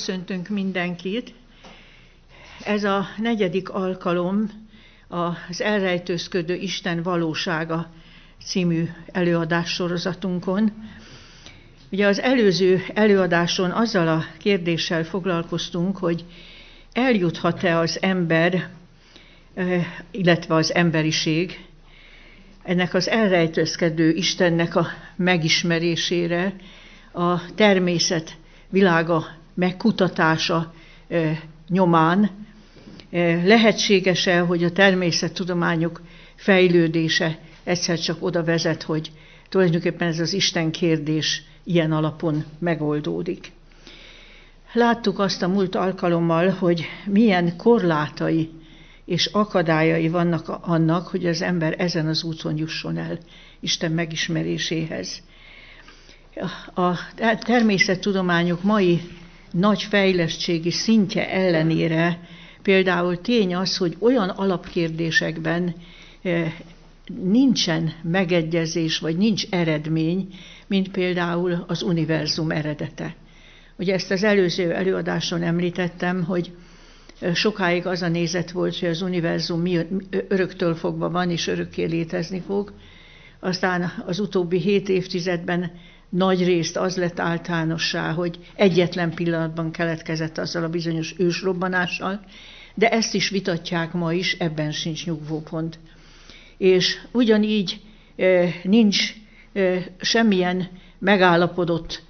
Köszöntünk mindenkit. Ez a 4. alkalom az Elrejtőzködő Isten valósága című előadássorozatunkon. Ugye az előző előadáson azzal a kérdéssel foglalkoztunk, hogy eljuthat-e az ember, illetve az emberiség ennek az elrejtőzködő Istennek a megismerésére, a természet világa megkutatása nyomán. Lehetséges-e, hogy a természettudományok fejlődése egyszer csak oda vezet, hogy tulajdonképpen ez az Isten kérdés ilyen alapon megoldódik. Láttuk azt a múlt alkalommal, hogy milyen korlátai és akadályai vannak annak, hogy az ember ezen az úton jusson el Isten megismeréséhez. A természettudományok mai nagy fejlettségi szintje ellenére például tény az, hogy olyan alapkérdésekben nincsen megegyezés, vagy nincs eredmény, mint például az univerzum eredete. Ugye ezt az előző előadáson említettem, hogy sokáig az a nézet volt, hogy az univerzum öröktől fogva van, és örökké létezni fog. Aztán az utóbbi 7 évtizedben nagy részt az lett általánossá, hogy egyetlen pillanatban keletkezett azzal a bizonyos ősrobbanással, de ezt is vitatják ma is, ebben sincs nyugvópont. És ugyanígy nincs semmilyen megállapodott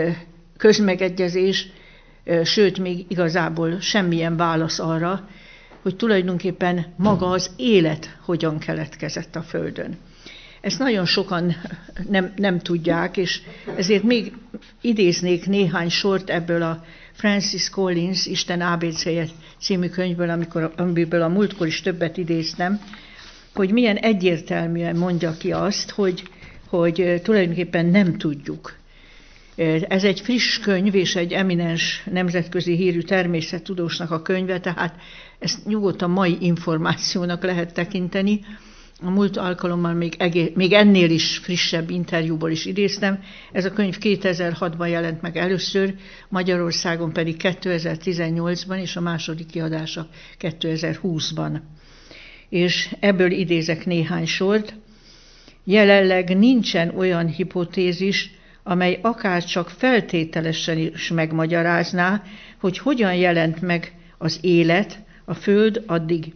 közmegegyezés, sőt, még igazából semmilyen válasz arra, hogy tulajdonképpen maga az élet hogyan keletkezett a Földön. Ezt nagyon sokan nem tudják, és ezért még idéznék néhány sort ebből a Francis Collins Isten ABC-je című könyvből, amiből a múltkor is többet idéztem, hogy milyen egyértelműen mondja ki azt, hogy tulajdonképpen nem tudjuk. Ez egy friss könyv, és egy eminens nemzetközi hírű természettudósnak a könyve, tehát ezt nyugodtan mai információnak lehet tekinteni. A múlt alkalommal még ennél is frissebb interjúból is idéztem. Ez a könyv 2006-ban jelent meg először, Magyarországon pedig 2018-ban, és a második kiadása 2020-ban. És ebből idézek néhány sort. Jelenleg nincsen olyan hipotézis, amely akárcsak feltételesen is megmagyarázná, hogy hogyan jelent meg az élet a Föld addig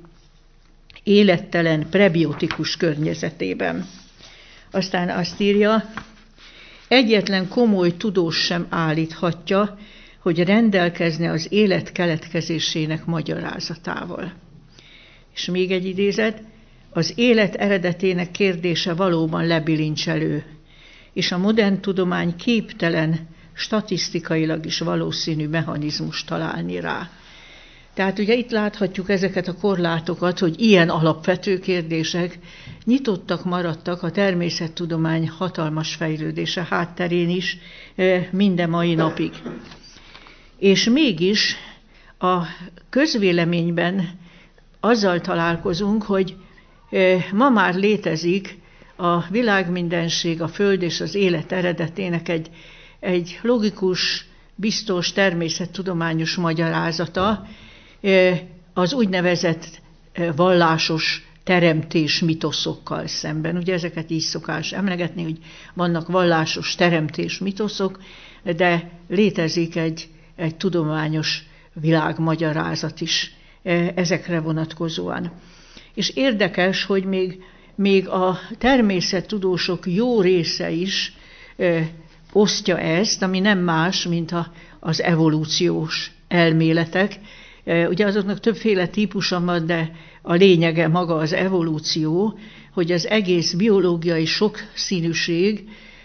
élettelen prebiotikus környezetében. Aztán azt írja, egyetlen komoly tudós sem állíthatja, hogy rendelkezne az élet keletkezésének magyarázatával. És még egy idézet, az élet eredetének kérdése valóban lebilincselő, és a modern tudomány képtelen statisztikailag is valószínű mechanizmust találni rá. Tehát ugye itt láthatjuk ezeket a korlátokat, hogy ilyen alapvető kérdések nyitottak maradtak a természettudomány hatalmas fejlődése hátterén is minden mai napig. És mégis a közvéleményben azzal találkozunk, hogy ma már létezik a világmindenség, a Föld és az élet eredetének egy logikus, biztos természettudományos magyarázata, az úgynevezett vallásos teremtés mitoszokkal szemben. Ugye ezeket így szokás emlegetni, hogy vannak vallásos teremtés mitoszok, de létezik egy tudományos világmagyarázat is ezekre vonatkozóan. És érdekes, hogy még a természettudósok jó része is osztja ezt, ami nem más, mint az evolúciós elméletek. Ugye azoknak többféle típusa van, de a lényege maga az evolúció, hogy az egész biológiai sokszínűség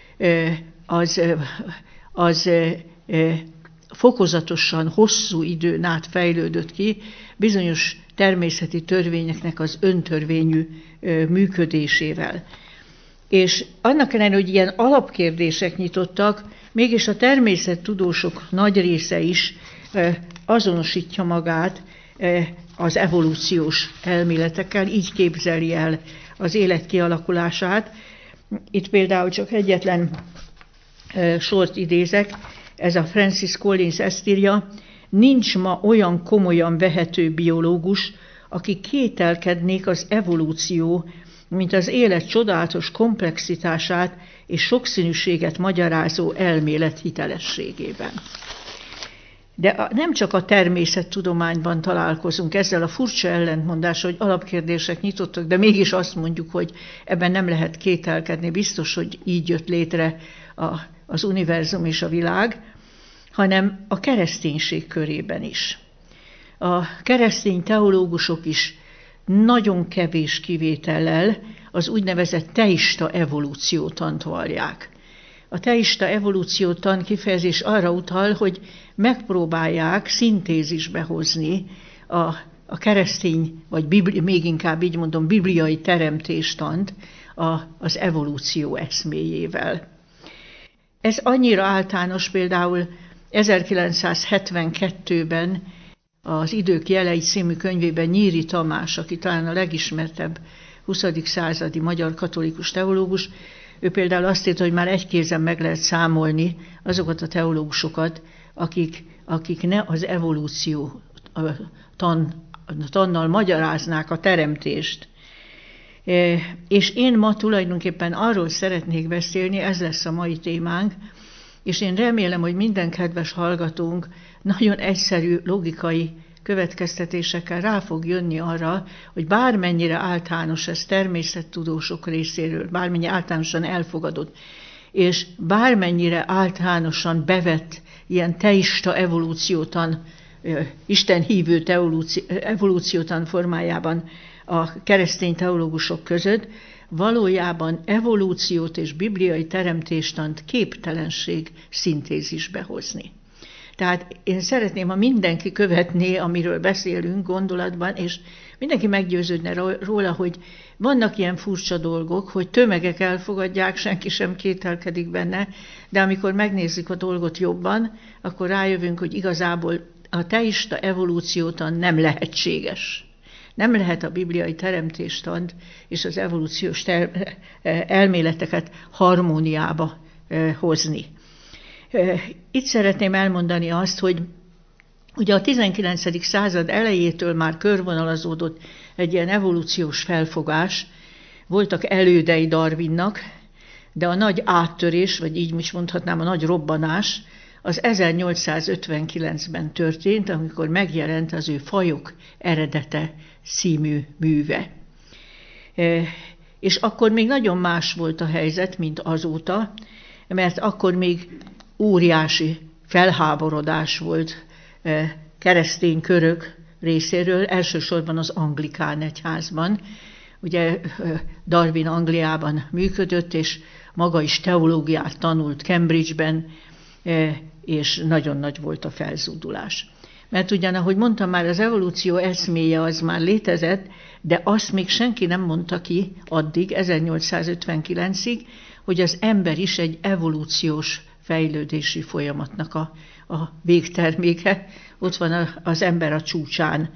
az fokozatosan hosszú időn át fejlődött ki, bizonyos természeti törvényeknek az öntörvényű működésével. És annak ellenére, hogy ilyen alapkérdések nyitottak, mégis a természettudósok nagy része is azonosítja magát az evolúciós elméletekkel, így képzeli el az élet kialakulását. Itt például csak egyetlen sort idézek, ez a Francis Collins ezt írja, nincs ma olyan komolyan vehető biológus, aki kételkednék az evolúció, mint az élet csodálatos komplexitását és sokszínűséget magyarázó elmélet hitelességében. De nem csak a természettudományban találkozunk ezzel a furcsa ellentmondással, hogy alapkérdések nyitottak, de mégis azt mondjuk, hogy ebben nem lehet kételkedni, biztos, hogy így jött létre az univerzum és a világ, hanem a kereszténység körében is. A keresztény teológusok is nagyon kevés kivétellel az úgynevezett teista evolúciótant vallják. A teista evolúciótan kifejezés arra utal, hogy megpróbálják szintézisbe hozni a keresztény, vagy még inkább így mondom, bibliai teremtéstant az evolúció eszméjével. Ez annyira általános, például 1972-ben az Idők jelei című könyvében Nyíri Tamás, aki talán a legismertebb 20. századi magyar katolikus teológus, ő például azt írta, hogy már egy kézen meg lehet számolni azokat a teológusokat, akik ne az evolúció tannal magyaráznák a teremtést. És én ma tulajdonképpen arról szeretnék beszélni, ez lesz a mai témánk, és én remélem, hogy minden kedves hallgatónk nagyon egyszerű logikai következtetésekkel rá fog jönni arra, hogy bármennyire általános ez természettudósok részéről, bármennyire általánosan elfogadott, és bármennyire általánosan bevett ilyen teista evolúciótan, Isten hívő evolúciótan formájában a keresztény teológusok között, valójában evolúciót és bibliai teremtéstant képtelenség szintézisbe hozni. Tehát én szeretném, ha mindenki követné, amiről beszélünk gondolatban, és mindenki meggyőződne róla, hogy vannak ilyen furcsa dolgok, hogy tömegek elfogadják, senki sem kételkedik benne, de amikor megnézzük a dolgot jobban, akkor rájövünk, hogy igazából a teista evolúciótan nem lehetséges. Nem lehet a bibliai teremtéstant és az evolúciós elméleteket harmóniába hozni. Itt szeretném elmondani azt, hogy ugye a 19. század elejétől már körvonalazódott egy ilyen evolúciós felfogás, voltak elődei Darwinnak, de a nagy áttörés, vagy így is mondhatnám, a nagy robbanás, az 1859-ben történt, amikor megjelent az ő Fajok eredete című műve. És akkor még nagyon más volt a helyzet, mint azóta, mert akkor még óriási felháborodás volt keresztény körök részéről, elsősorban az anglikán egyházban. Ugye Darwin Angliában működött, és maga is teológiát tanult Cambridge-ben, és nagyon nagy volt a felzúdulás. Mert ugyan, ahogy mondtam már, az evolúció eszméje az már létezett, de azt még senki nem mondta ki addig, 1859-ig, hogy az ember is egy evolúciós fejlődési folyamatnak a végterméke, ott van az ember a csúcsán.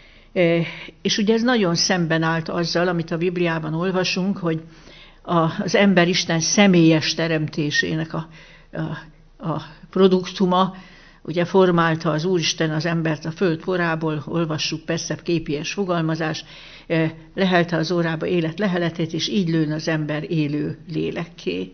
És ugye ez nagyon szemben állt azzal, amit a Bibliában olvasunk, hogy az ember Isten személyes teremtésének a produktuma, ugye formálta az Úristen az embert a föld porából, olvassuk persze képies fogalmazás, lehelte az órába élet leheletét, és így lőn az ember élő lélekké.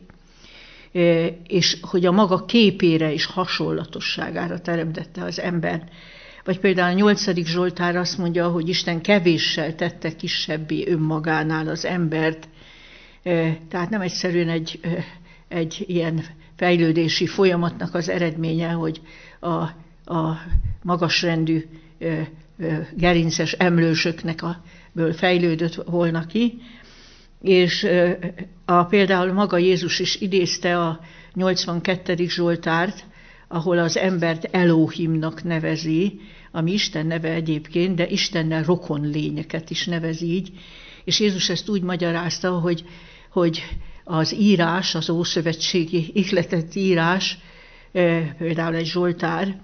És hogy a maga képére és hasonlatosságára teremtette az ember. Vagy például a 8. Zsoltár azt mondja, hogy Isten kevéssel tette kisebbé önmagánál az embert. Tehát nem egyszerűen egy ilyen fejlődési folyamatnak az eredménye, hogy a magasrendű gerinces emlősöknek fejlődött volna ki, és például maga Jézus is idézte a 82. Zsoltárt, ahol az embert Elohimnak nevezi, ami Isten neve egyébként, de Istennel rokon lényeket is nevez így, és Jézus ezt úgy magyarázta, hogy az írás, az ószövetségi ihletett írás, például egy Zsoltár,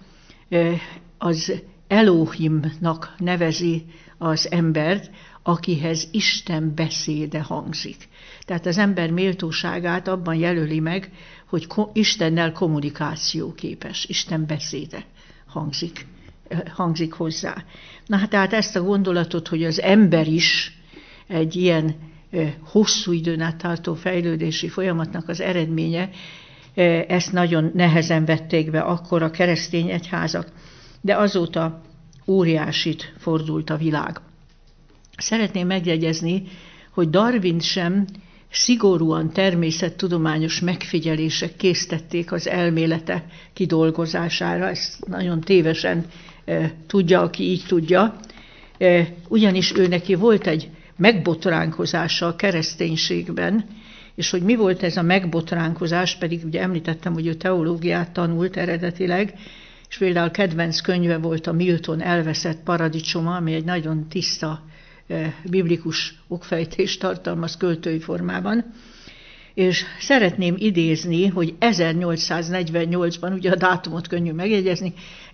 az Elohimnak nevezi az embert, akihez Isten beszéde hangzik. Tehát az ember méltóságát abban jelöli meg, hogy Istennel kommunikáció képes, Isten beszéde hangzik hangzik hozzá. Na hát tehát ezt a gondolatot, hogy az ember is egy ilyen hosszú időn át tartó fejlődési folyamatnak az eredménye, ezt nagyon nehezen vették be akkor a keresztény egyházak, de azóta óriásit fordult a világ. Szeretném megjegyezni, hogy Darwin sem szigorúan természettudományos megfigyelések késztették az elmélete kidolgozására, ezt nagyon tévesen tudja, aki így tudja, ugyanis ő neki volt egy megbotránkozása a kereszténységben, és hogy mi volt ez a megbotránkozás, pedig ugye említettem, hogy ő teológiát tanult eredetileg, és például kedvenc könyve volt a Milton Elveszett paradicsoma, ami egy nagyon tiszta biblikus okfejtést tartalmaz költői formában, és szeretném idézni, hogy 1848-ban, ugye a dátumot könnyű megjegyezni,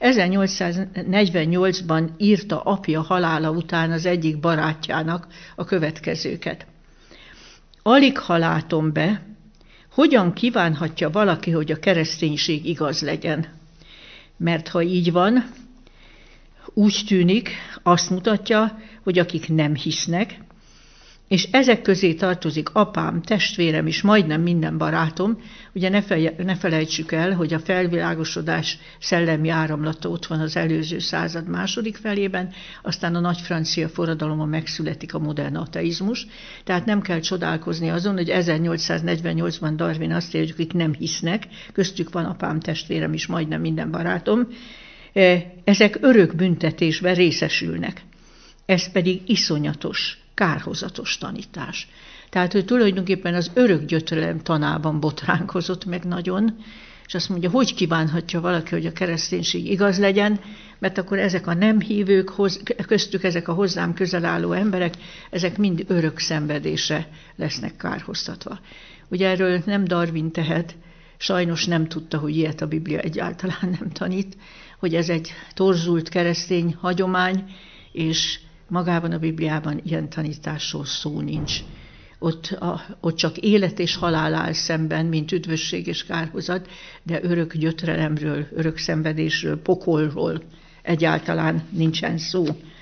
1848-ban írta apja halála után az egyik barátjának a következőket. Alig ha látom be, hogyan kívánhatja valaki, hogy a kereszténység igaz legyen. Mert ha így van, úgy tűnik, azt mutatja, hogy akik nem hisznek, és ezek közé tartozik apám, testvérem és majdnem minden barátom, ugye ne felejtsük el, hogy a felvilágosodás szellemi áramlata ott van az előző század második felében, aztán a nagy francia forradalomon megszületik a modern ateizmus, tehát nem kell csodálkozni azon, hogy 1848-ban Darwin azt írja, hogy akik nem hisznek, köztük van apám, testvérem és majdnem minden barátom, ezek örök büntetésben részesülnek. Ez pedig iszonyatos, kárhozatos tanítás. Tehát ő tulajdonképpen az örök gyötrelem tanában botránkozott meg nagyon, és azt mondja, hogy kívánhatja valaki, hogy a kereszténység igaz legyen, mert akkor ezek a nem hívők, köztük ezek a hozzám közel álló emberek, ezek mind örök szenvedésre lesznek kárhoztatva. Ugye erről nem Darwin tehet, sajnos nem tudta, hogy ilyet a Biblia egyáltalán nem tanít, hogy ez egy torzult keresztény hagyomány, és magában a Bibliában ilyen tanításról szó nincs. Ott csak élet és halál áll szemben, mint üdvösség és kárhozat, de örök gyötrelemről, örök szenvedésről, pokolról egyáltalán nincsen szó.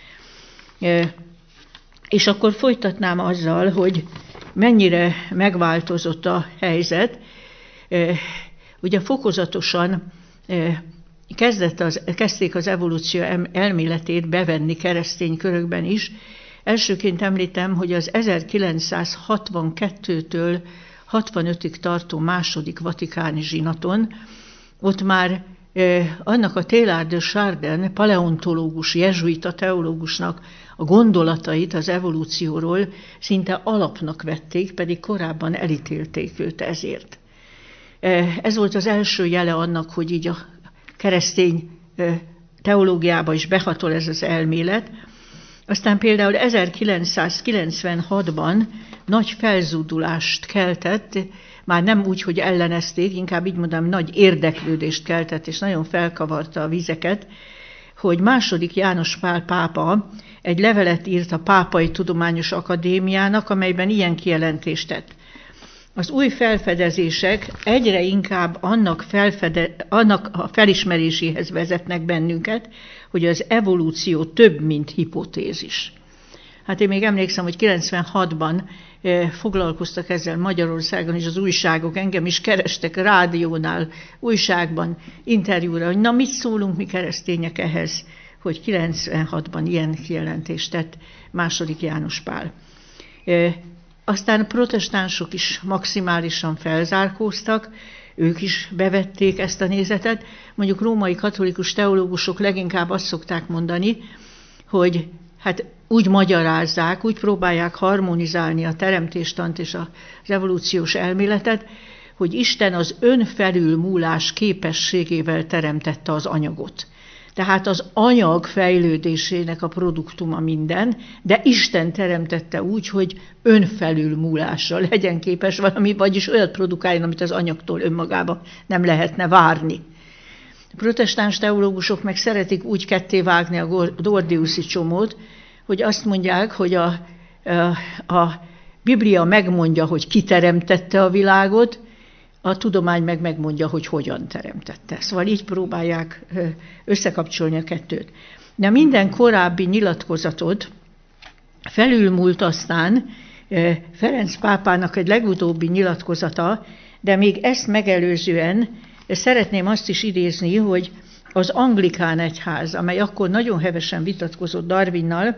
És akkor folytatnám azzal, hogy mennyire megváltozott a helyzet. Ugye fokozatosan kezdték az evolúció elméletét bevenni keresztény körökben is. Elsőként említem, hogy az 1962-től 65-ig tartó második vatikáni zsinaton, ott már annak a Teilhard de Chardin paleontológus, jezsuita teológusnak a gondolatait az evolúcióról szinte alapnak vették, pedig korábban elítélték őt ezért. Ez volt az első jele annak, hogy így a keresztény teológiába is behatol ez az elmélet. Aztán például 1996-ban nagy felzúdulást keltett, már nem úgy, hogy ellenezték, inkább így mondom, nagy érdeklődést keltett, és nagyon felkavarta a vizeket, hogy II. János Pál pápa egy levelet írt a Pápai Tudományos Akadémiának, amelyben ilyen kijelentést tett. Az új felfedezések egyre inkább annak a felismeréséhez vezetnek bennünket, hogy az evolúció több, mint hipotézis. Hát én még emlékszem, hogy 96-ban foglalkoztak ezzel Magyarországon is az újságok, engem is kerestek rádiónál, újságban, interjúra, hogy na mit szólunk mi keresztények ehhez, hogy 96-ban ilyen kijelentést tett II. János Pál. Aztán a protestánsok is maximálisan felzárkóztak, ők is bevették ezt a nézetet. Mondjuk római katolikus teológusok leginkább azt szokták mondani, hogy hát úgy magyarázzák, úgy próbálják harmonizálni a teremtéstant és az evolúciós elméletet, hogy Isten az önfelülmúlás képességével teremtette az anyagot. Tehát az anyag fejlődésének a produktuma minden, de Isten teremtette úgy, hogy önfelülmúlásra legyen képes valami, vagyis olyat produkáljon, amit az anyagtól önmagába nem lehetne várni. A protestáns teológusok meg szeretik úgy kettévágni a Gordiuszi csomót, hogy azt mondják, hogy a Biblia megmondja, hogy ki teremtette a világot, a tudomány meg megmondja, hogy hogyan teremtette. Szóval így próbálják összekapcsolni a kettőt. De minden korábbi nyilatkozatot felülmúlt aztán Ferenc pápának egy legutóbbi nyilatkozata, de még ezt megelőzően szeretném azt is idézni, hogy az anglikán egyház, amely akkor nagyon hevesen vitatkozott Darwinnal,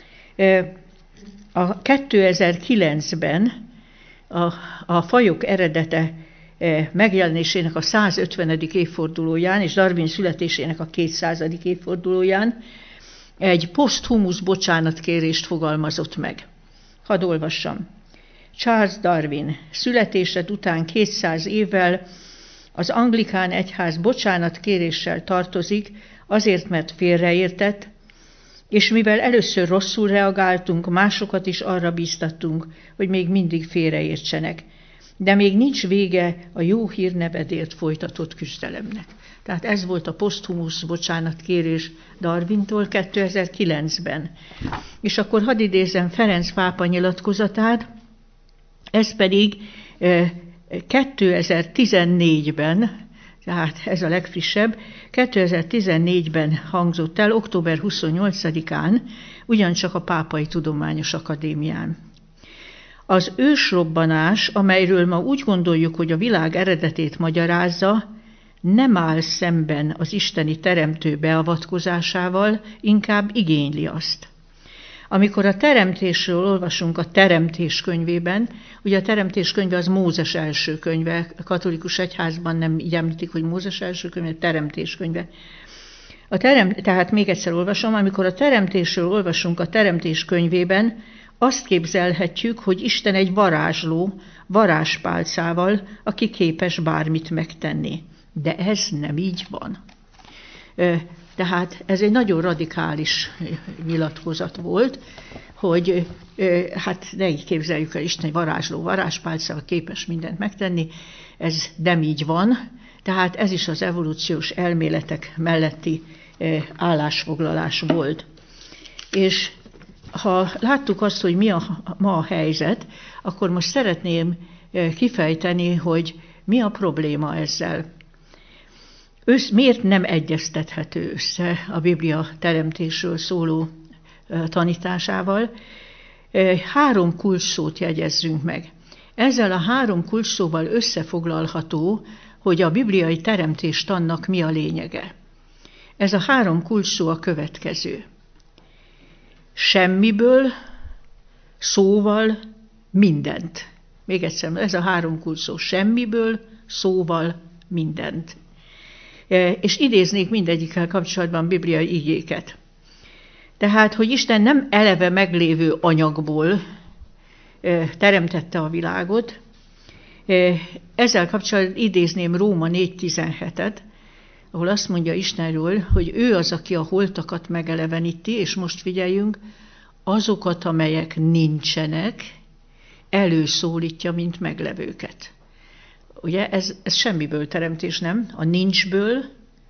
a 2009-ben a fajok eredete megjelenésének a 150. évfordulóján és Darwin születésének a 200. évfordulóján egy poszthumusz bocsánatkérést fogalmazott meg. Hadd olvassam. Charles Darwin születésed után 200 évvel az anglikán egyház bocsánatkéréssel tartozik, azért, mert félreértett, és mivel először rosszul reagáltunk, másokat is arra bíztattunk, hogy még mindig félreértsenek. De még nincs vége a jó hírnevedért folytatott küzdelemnek. Tehát ez volt a poszthumusz bocsánatkérés Darwintól 2009-ben. És akkor hadd idézem Ferenc pápa nyilatkozatát, ez pedig 2014-ben, tehát ez a legfrissebb, 2014-ben hangzott el, október 28-án, ugyancsak a Pápai Tudományos Akadémián. Az ősrobbanás, amelyről ma úgy gondoljuk, hogy a világ eredetét magyarázza, nem áll szemben az isteni teremtő beavatkozásával, inkább igényli azt. Amikor a teremtésről olvasunk a Teremtés könyvében, ugye a Teremtés könyve az Mózes első könyve, a katolikus egyházban nem így említik, hogy Mózes első könyve, a Teremtés könyve. Tehát még egyszer olvasom, amikor a teremtésről olvasunk a Teremtés könyvében, azt képzelhetjük, hogy Isten egy varázsló, varázspálcával, aki képes bármit megtenni. De ez nem így van. Tehát ez egy nagyon radikális nyilatkozat volt, hogy hát ne így képzeljük el, Isten egy varázsló, varázspálcával képes mindent megtenni, ez nem így van. Tehát ez is az evolúciós elméletek melletti állásfoglalás volt. És ha láttuk azt, hogy mi ma a helyzet, akkor most szeretném kifejteni, hogy mi a probléma ezzel. Miért nem egyeztethető össze a Biblia teremtésről szóló tanításával? 3 kulcsszót jegyezzünk meg. Ezzel a 3 kulcsszóval összefoglalható, hogy a bibliai teremtéstannak mi a lényege. Ez a 3 kulcsszó a következő. Semmiből, szóval, mindent. Még egyszer, ez a 3 kulcsszó. Semmiből, szóval, mindent. És idéznék mindegyikkel kapcsolatban bibliai igéket. Tehát, hogy Isten nem eleve meglévő anyagból teremtette a világot, ezzel kapcsolatban idézném Róma 4.17-et, ahol azt mondja Istenről, hogy ő az, aki a holtakat megeleveníti, és most figyeljünk, azokat, amelyek nincsenek, előszólítja, mint meglevőket. Ugye ez semmiből teremtés, nem? A nincsből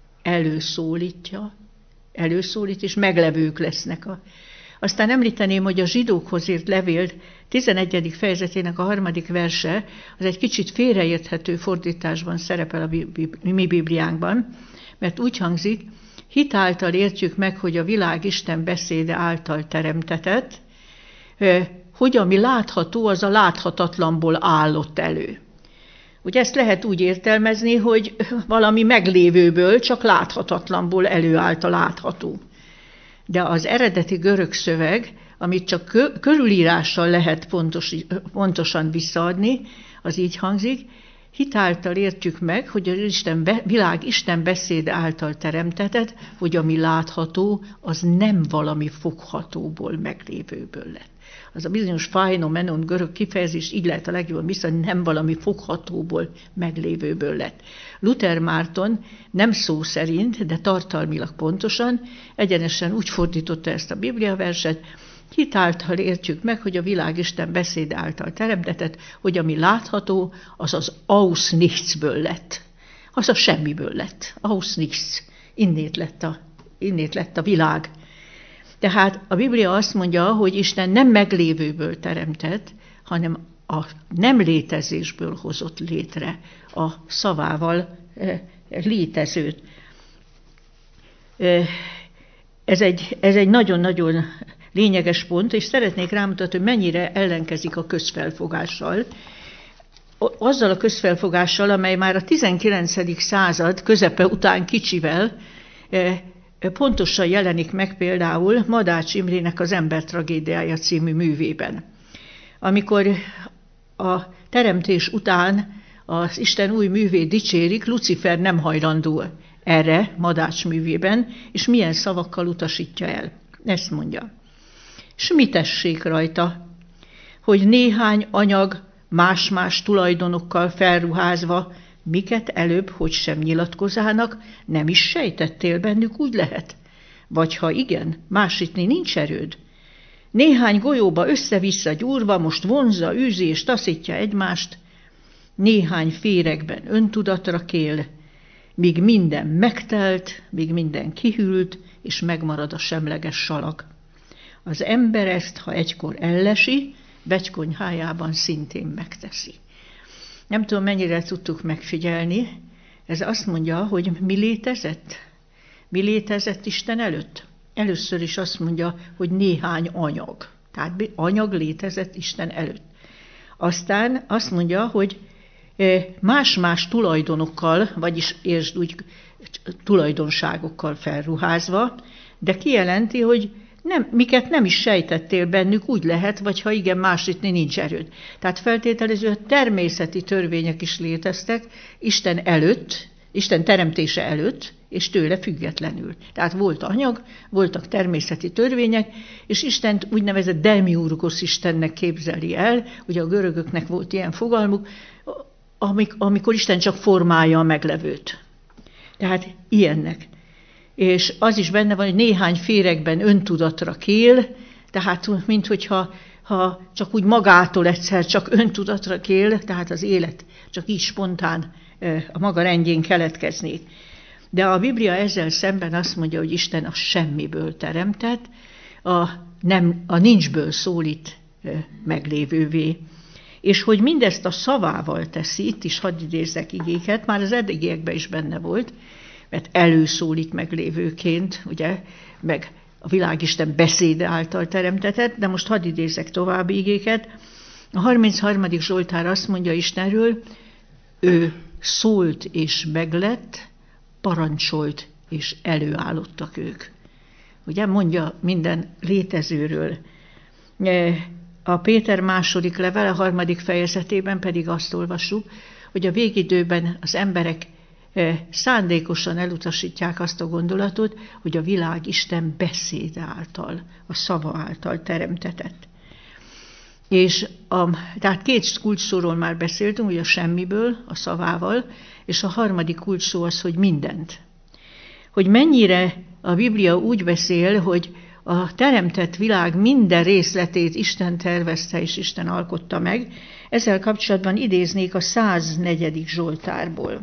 előszólít, és meglevők lesznek. Aztán említeném, hogy a zsidókhoz írt levél 11. fejezetének a 3. verse, az egy kicsit félreérthető fordításban szerepel a mi Bibliánkban, mert úgy hangzik, hit által értjük meg, hogy a világ Isten beszéde által teremtetett, hogy ami látható, az a láthatatlanból állott elő. Ugye ezt lehet úgy értelmezni, hogy valami meglévőből, csak láthatatlanból előállt a látható. De az eredeti görög szöveg, amit csak körülírással lehet pontosan visszaadni, az így hangzik, hitáltal értjük meg, hogy a világ Isten beszéde által teremtetett, hogy ami látható, az nem valami foghatóból meglévőből lett. Az a bizonyos phainomenen görög kifejezés így lehet a legjobban vissza, nem valami foghatóból meglévőből lett. Luther Márton nem szó szerint, de tartalmilag pontosan, egyenesen úgy fordította ezt a bibliaverset, hitáltal értjük meg, hogy a világ Isten beszéde által teremtetett, hogy ami látható, az az aus nichtsből lett. Az a semmiből lett. Aus nichts. Innét lett a világ. Tehát a Biblia azt mondja, hogy Isten nem meglévőből teremtett, hanem a nem létezésből hozott létre a szavával létezőt. Ez egy nagyon-nagyon lényeges pont, és szeretnék rámutatni, hogy mennyire ellenkezik a közfelfogással. Azzal a közfelfogással, amely már a 19. század közepe után kicsivel pontosan jelenik meg például Madács Imrének az Ember tragédiája című művében. Amikor a teremtés után az Isten új művét dicsérik, Lucifer nem hajlandó erre Madács művében, és milyen szavakkal utasítja el. Ezt mondja. S mi tessék rajta, hogy néhány anyag más-más tulajdonokkal felruházva, miket előbb, hogy sem nyilatkozának, nem is sejtettél bennük, úgy lehet? Vagy ha igen, másítni nincs erőd? Néhány golyóba össze-vissza gyúrva, most vonzza, űzi és taszítja egymást, néhány féregben öntudatra kél, míg minden megtelt, míg minden kihűlt, és megmarad a semleges salag. Az ember ezt, ha egykor ellesi, becskonyhájában szintén megteszi. Nem tudom, mennyire tudtuk megfigyelni, ez azt mondja, hogy mi létezett? Mi létezett Isten előtt? Először is azt mondja, hogy néhány anyag. Tehát anyag létezett Isten előtt. Aztán azt mondja, hogy más-más tulajdonokkal, vagyis értsd úgy tulajdonságokkal felruházva, de kijelenti, hogy miket nem is sejtettél bennük, úgy lehet, vagy ha igen, másítni nincs erőd. Tehát feltételező, hogy természeti törvények is léteztek Isten előtt, Isten teremtése előtt, és tőle függetlenül. Tehát volt anyag, voltak természeti törvények, és Istent úgynevezett demiurgos Istennek képzeli el, ugye a görögöknek volt ilyen fogalmuk, amikor Isten csak formálja a meglevőt. Tehát ilyennek. És az is benne van, hogy néhány féregben öntudatra kél, tehát minthogyha csak úgy magától egyszer csak öntudatra kél, tehát az élet csak így spontán a maga rendjén keletkeznék. De a Biblia ezzel szemben azt mondja, hogy Isten a semmiből teremtett, a nincsből szólít meglévővé. És hogy mindezt a szavával teszi, itt is hadd idézzek igéket, már az eddigiekben is benne volt, mert előszólít meglévőként, ugye, meg a világisten beszéde által teremtetett, de most hadd idézzek további igéket. A 33. Zsoltár azt mondja Istenről, ő szólt és meglett, parancsolt és előállottak ők. Ugye mondja minden létezőről. A Péter második levele, a 3. fejezetében pedig azt olvassuk, hogy a végidőben az emberek szándékosan elutasítják azt a gondolatot, hogy a világ Isten beszéde által, a szava által teremtetett. És tehát két kulcsszóról már beszéltünk, hogy a semmiből, a szavával, és a harmadik kulcsszó az, hogy mindent. Hogy mennyire a Biblia úgy beszél, hogy a teremtett világ minden részletét Isten tervezte és Isten alkotta meg. Ezzel kapcsolatban idéznék a 104. Zsoltárból.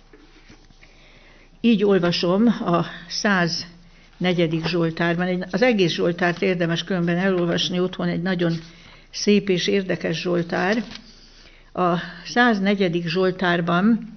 Így olvasom a 104. Zsoltárban. Az egész Zsoltárt érdemes különben elolvasni otthon, egy nagyon szép és érdekes Zsoltár. A 104. Zsoltárban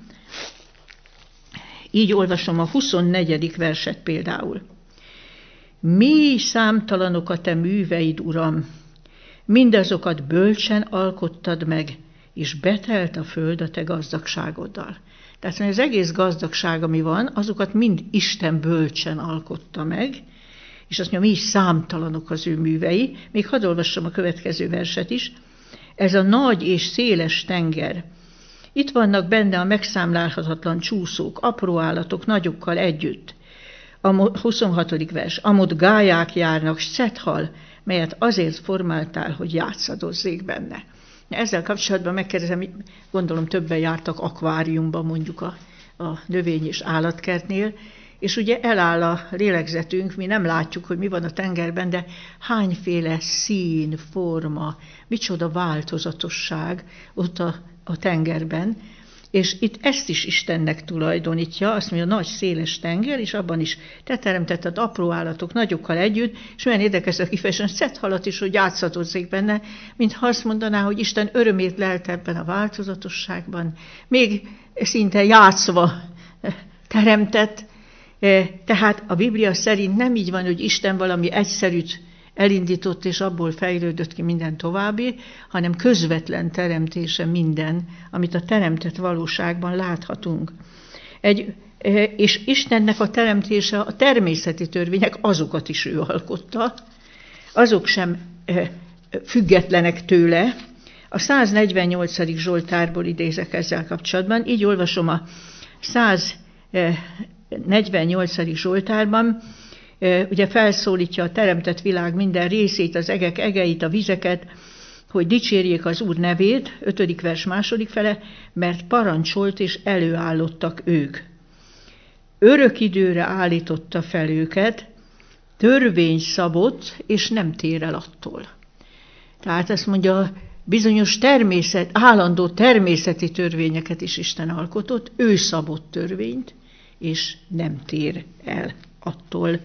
így olvasom a 24. verset például. Mi számtalanok a te műveid, Uram, mindazokat bölcsen alkottad meg, és betelt a föld a te gazdagságoddal. Tehát az egész gazdagság, ami van, azokat mind Isten bölcsen alkotta meg, és azt mondja, mi is számtalanok az ő művei. Még hadd olvassam a következő verset is. Ez a nagy és széles tenger. Itt vannak benne a megszámlálhatatlan csúszók, apró állatok nagyokkal együtt. A 26. vers. Amott gályák járnak, szethal, melyet azért formáltál, hogy játszadozzék benne. Ezzel kapcsolatban megkérdezem, gondolom többen jártak akváriumban, mondjuk a növény- és állatkertnél, és ugye eláll a lélegzetünk, mi nem látjuk, hogy mi van a tengerben, de hányféle szín, forma, micsoda változatosság ott a tengerben, És itt ezt is Istennek tulajdonítja, azt mondja, nagy széles tenger, és abban is te teremtetted apró állatok nagyokkal együtt, és olyan érdekes a kifejezés, szetthalat is, hogy játszatozzék benne, mintha azt mondaná, hogy Isten örömét lelt ebben a változatosságban, még szinte játszva teremtett. Tehát a Biblia szerint nem így van, hogy Isten valami egyszerűt elindított, és abból fejlődött ki minden további, hanem közvetlen teremtése minden, amit a teremtett valóságban láthatunk. És Istennek a teremtése, a természeti törvények, azokat is ő alkotta, azok sem függetlenek tőle. A 148. Zsoltárból idézek ezzel kapcsolatban, így olvasom a 148. Zsoltárban, ugye felszólítja a teremtett világ minden részét, az egek egeit, a vizeket, hogy dicsérjék az Úr nevét, 5. vers 2. fele, mert parancsolt és előállottak ők. Örök időre állította fel őket, törvény szabott, és nem tér el attól. Tehát azt mondja, bizonyos állandó természeti törvényeket is Isten alkotott, ő szabott törvényt, és nem tér el attól.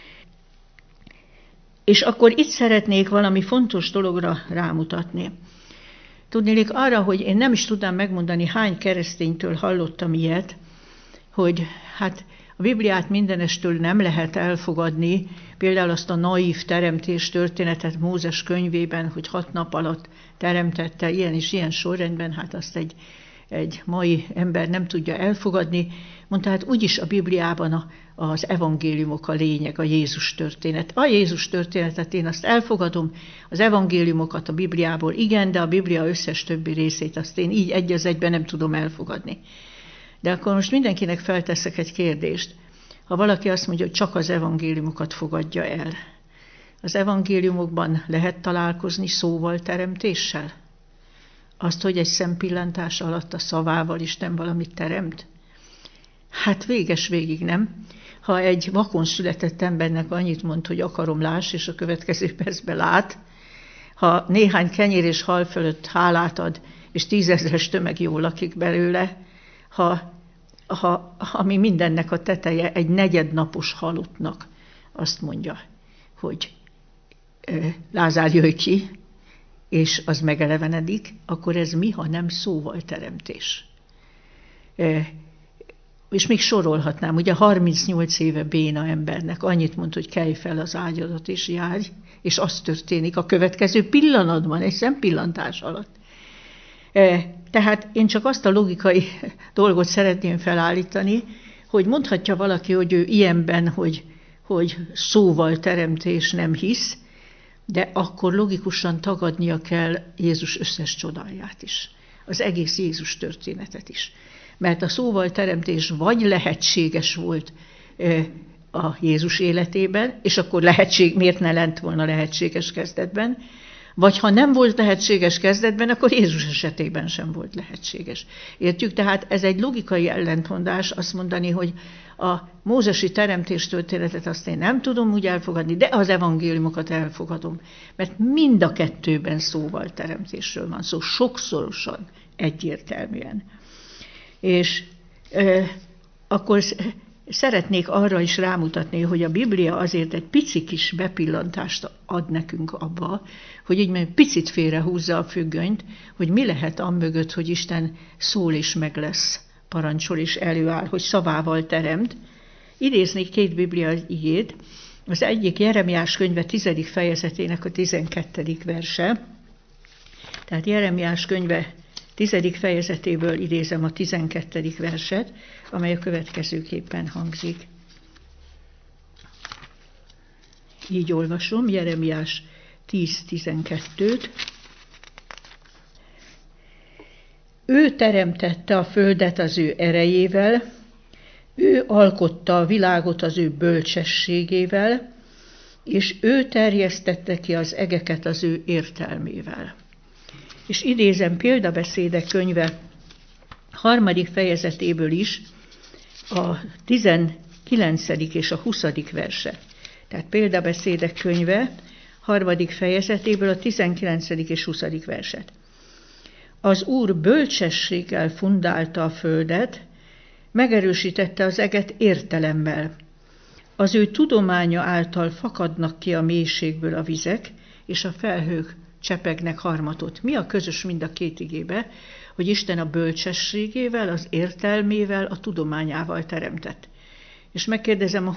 És akkor itt szeretnék valami fontos dologra rámutatni. Tudnélik arra, hogy én nem is tudnám megmondani, hány kereszténytől hallottam ilyet, hogy hát a Bibliát mindenestől nem lehet elfogadni, például azt a naív teremtés történetet Mózes könyvében, hogy 6 nap alatt teremtette, ilyen és ilyen sorrendben, hát azt egy mai ember nem tudja elfogadni. Mondta, hát úgyis a Bibliában az evangéliumok a lényeg, a Jézus történet. A Jézus történetet én azt elfogadom, az evangéliumokat a Bibliából igen, de a Biblia összes többi részét azt én így egy az egyben nem tudom elfogadni. De akkor most mindenkinek felteszek egy kérdést. Ha valaki azt mondja, hogy csak az evangéliumokat fogadja el, az evangéliumokban lehet találkozni szóval, teremtéssel? Azt, hogy egy szempillantás alatt a szavával Isten valamit teremt? Hát végig nem. Ha egy vakon született embernek annyit mond, hogy akarom, láss, és a következő percben lát, ha néhány kenyér és hal fölött hálát ad, és 10 000-es tömeg jól lakik belőle, ami mindennek a teteje egy negyednapos halottnak azt mondja, hogy Lázár, jöjj ki, és az megelevenedik, akkor ez mi, ha nem szóval teremtés? És még sorolhatnám, ugye 38 éve béna embernek annyit mond, hogy kelj fel az ágyadat és járj, és az történik a következő pillanatban, egy szempillantás alatt. Tehát én csak azt a logikai dolgot szeretném felállítani, hogy mondhatja valaki, hogy ő ilyenben, hogy szóval teremtés nem hisz, de akkor logikusan tagadnia kell Jézus összes csodáját is, az egész Jézus történetet is. Mert a szóval teremtés vagy lehetséges volt a Jézus életében, és akkor miért ne lett volna lehetséges kezdetben, vagy ha nem volt lehetséges kezdetben, akkor Jézus esetében sem volt lehetséges. Értjük? Tehát ez egy logikai ellentmondás azt mondani, hogy a mózesi teremtés történetet azt én nem tudom úgy elfogadni, de az evangéliumokat elfogadom. Mert mind a kettőben szóval teremtésről van szó, sokszorosan, egyértelműen. És akkor szeretnék arra is rámutatni, hogy a Biblia azért egy pici kis bepillantást ad nekünk abba, hogy így picit félrehúzza a függönyt, hogy mi lehet amögött, hogy Isten szól és meg lesz, parancsol és előáll, hogy szavával teremt. Idéznék 2 Biblia igét, az egyik Jeremiás könyve 10. fejezetének a 12. verse, tehát Jeremiás könyve 10. fejezetéből idézem a 12. verset, amely a következőképpen hangzik. Így olvasom, Jeremiás 10.12. Ő teremtette a földet az ő erejével, ő alkotta a világot az ő bölcsességével, és ő terjesztette ki az egeket az ő értelmével. És idézem Példabeszédek könyve 3. fejezetéből is a 19. és a 20. verse. Tehát Példabeszédek könyve 3. fejezetéből a 19. és 20. verset. Az Úr bölcsességgel fundálta a földet, megerősítette az eget értelemmel. Az ő tudománya által fakadnak ki a mélységből a vizek, és a felhők csepegnek harmatot. Mi a közös mind a két igébe? Hogy Isten a bölcsességével, az értelmével, a tudományával teremtett. És megkérdezem, a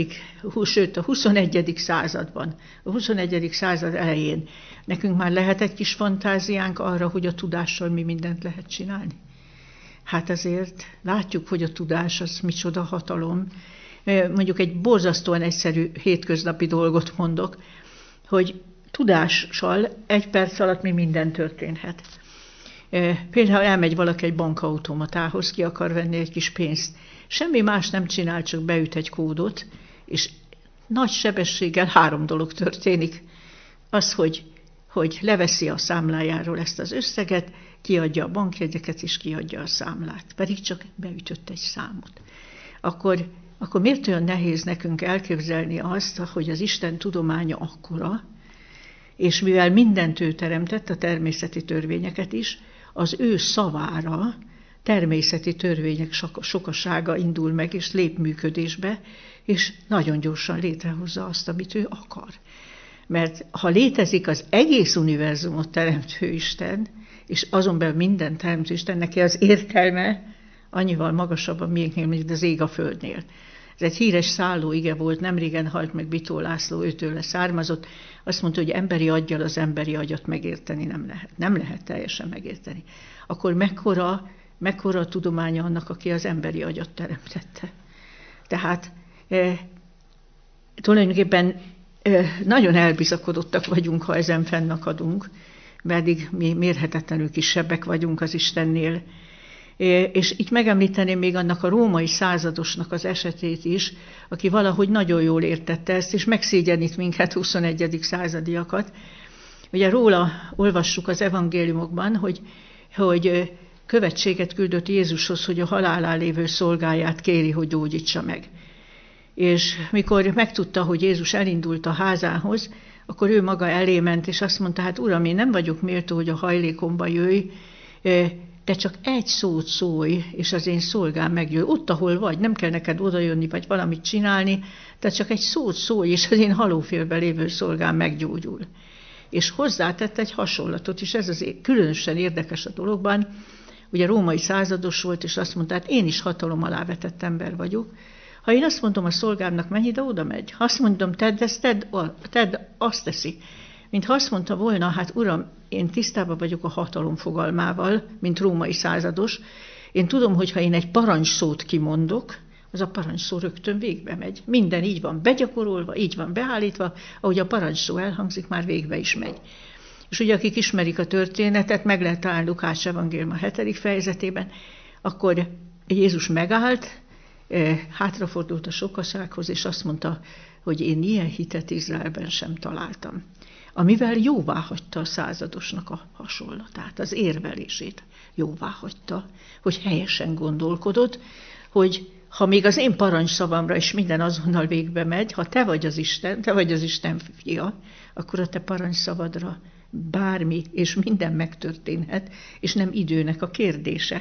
21. században, a 21. század elején nekünk már lehet egy kis fantáziánk arra, hogy a tudással mi mindent lehet csinálni? Hát azért látjuk, hogy a tudás az micsoda hatalom. Mondjuk egy borzasztóan egyszerű hétköznapi dolgot mondok, hogy tudással egy perc alatt mi minden történhet. Például elmegy valaki egy bankautomatához, ki akar venni egy kis pénzt. Semmi más nem csinál, csak beüt egy kódot, és nagy sebességgel 3 dolog történik. Az, hogy leveszi a számlájáról ezt az összeget, kiadja a bankjegyeket, és kiadja a számlát. Pedig csak beütött egy számot. Akkor miért olyan nehéz nekünk elképzelni azt, hogy az Isten tudománya akkora, és mivel mindent ő teremtett, a természeti törvényeket is, az ő szavára természeti törvények sokasága indul meg, és lép működésbe, és nagyon gyorsan létrehozza azt, amit ő akar. Mert ha létezik az egész univerzumot teremtő Isten, és azon belül minden teremtő Isten, neki az értelme annyival magasabb a miénknél, mint az ég a földnél. Ez egy híres szállóige volt, nemrégen halt meg Bitó László, őtőle származott. Azt mondta, hogy emberi aggyal az emberi agyat megérteni nem lehet. Nem lehet teljesen megérteni. Akkor mekkora a tudománya annak, aki az emberi agyat teremtette. Tehát tulajdonképpen nagyon elbizakodottak vagyunk, ha ezen fennakadunk, pedig mi mérhetetlenül kisebbek vagyunk az Istennél. És itt megemlíteném még annak a római századosnak az esetét is, aki valahogy nagyon jól értette ezt, és megszégyenít minket 21. századiakat. Ugye róla olvassuk az evangéliumokban, hogy követséget küldött Jézushoz, hogy a halálán lévő szolgáját kéri, hogy gyógyítsa meg. És mikor megtudta, hogy Jézus elindult a házához, akkor ő maga elé ment, és azt mondta, hát Uram, én nem vagyok méltó, hogy a hajlékomba jöjj, te csak egy szót szólj, és az én szolgám meggyógy. Ott, ahol vagy, nem kell neked odajönni, vagy valamit csinálni, te csak egy szót szólj, és az én halófélben lévő szolgám meggyógyul. És hozzátett egy hasonlatot, és ez az különösen érdekes a dologban, ugye római százados volt, és azt mondta, hát én is hatalom alá vetett ember vagyok. Ha én azt mondom a szolgámnak, menj ide, oda megy. Ha azt mondom, tedd ezt, tedd, azt teszi. Mintha azt mondta volna, hát Uram, én tisztában vagyok a hatalom fogalmával, mint római százados. Én tudom, hogy ha én egy parancsszót kimondok, az a parancsszó rögtön végbe megy. Minden így van begyakorolva, így van beállítva, ahogy a parancsszó elhangzik, már végbe is megy. És ugye akik ismerik a történetet, meg lehet találni Lukács evangélium a 7. fejezetében, akkor Jézus megállt, hátrafordult a sokasághoz, és azt mondta, hogy én ilyen hitet Izraelben sem találtam. Amivel jóvá hagyta a századosnak a hasonlatát, az érvelését jóvá hagyta, hogy helyesen gondolkodott, hogy ha még az én parancsszavamra is minden azonnal végbe megy, ha te vagy az Isten fia, akkor a te parancsszavadra bármi és minden megtörténhet, és nem időnek a kérdése.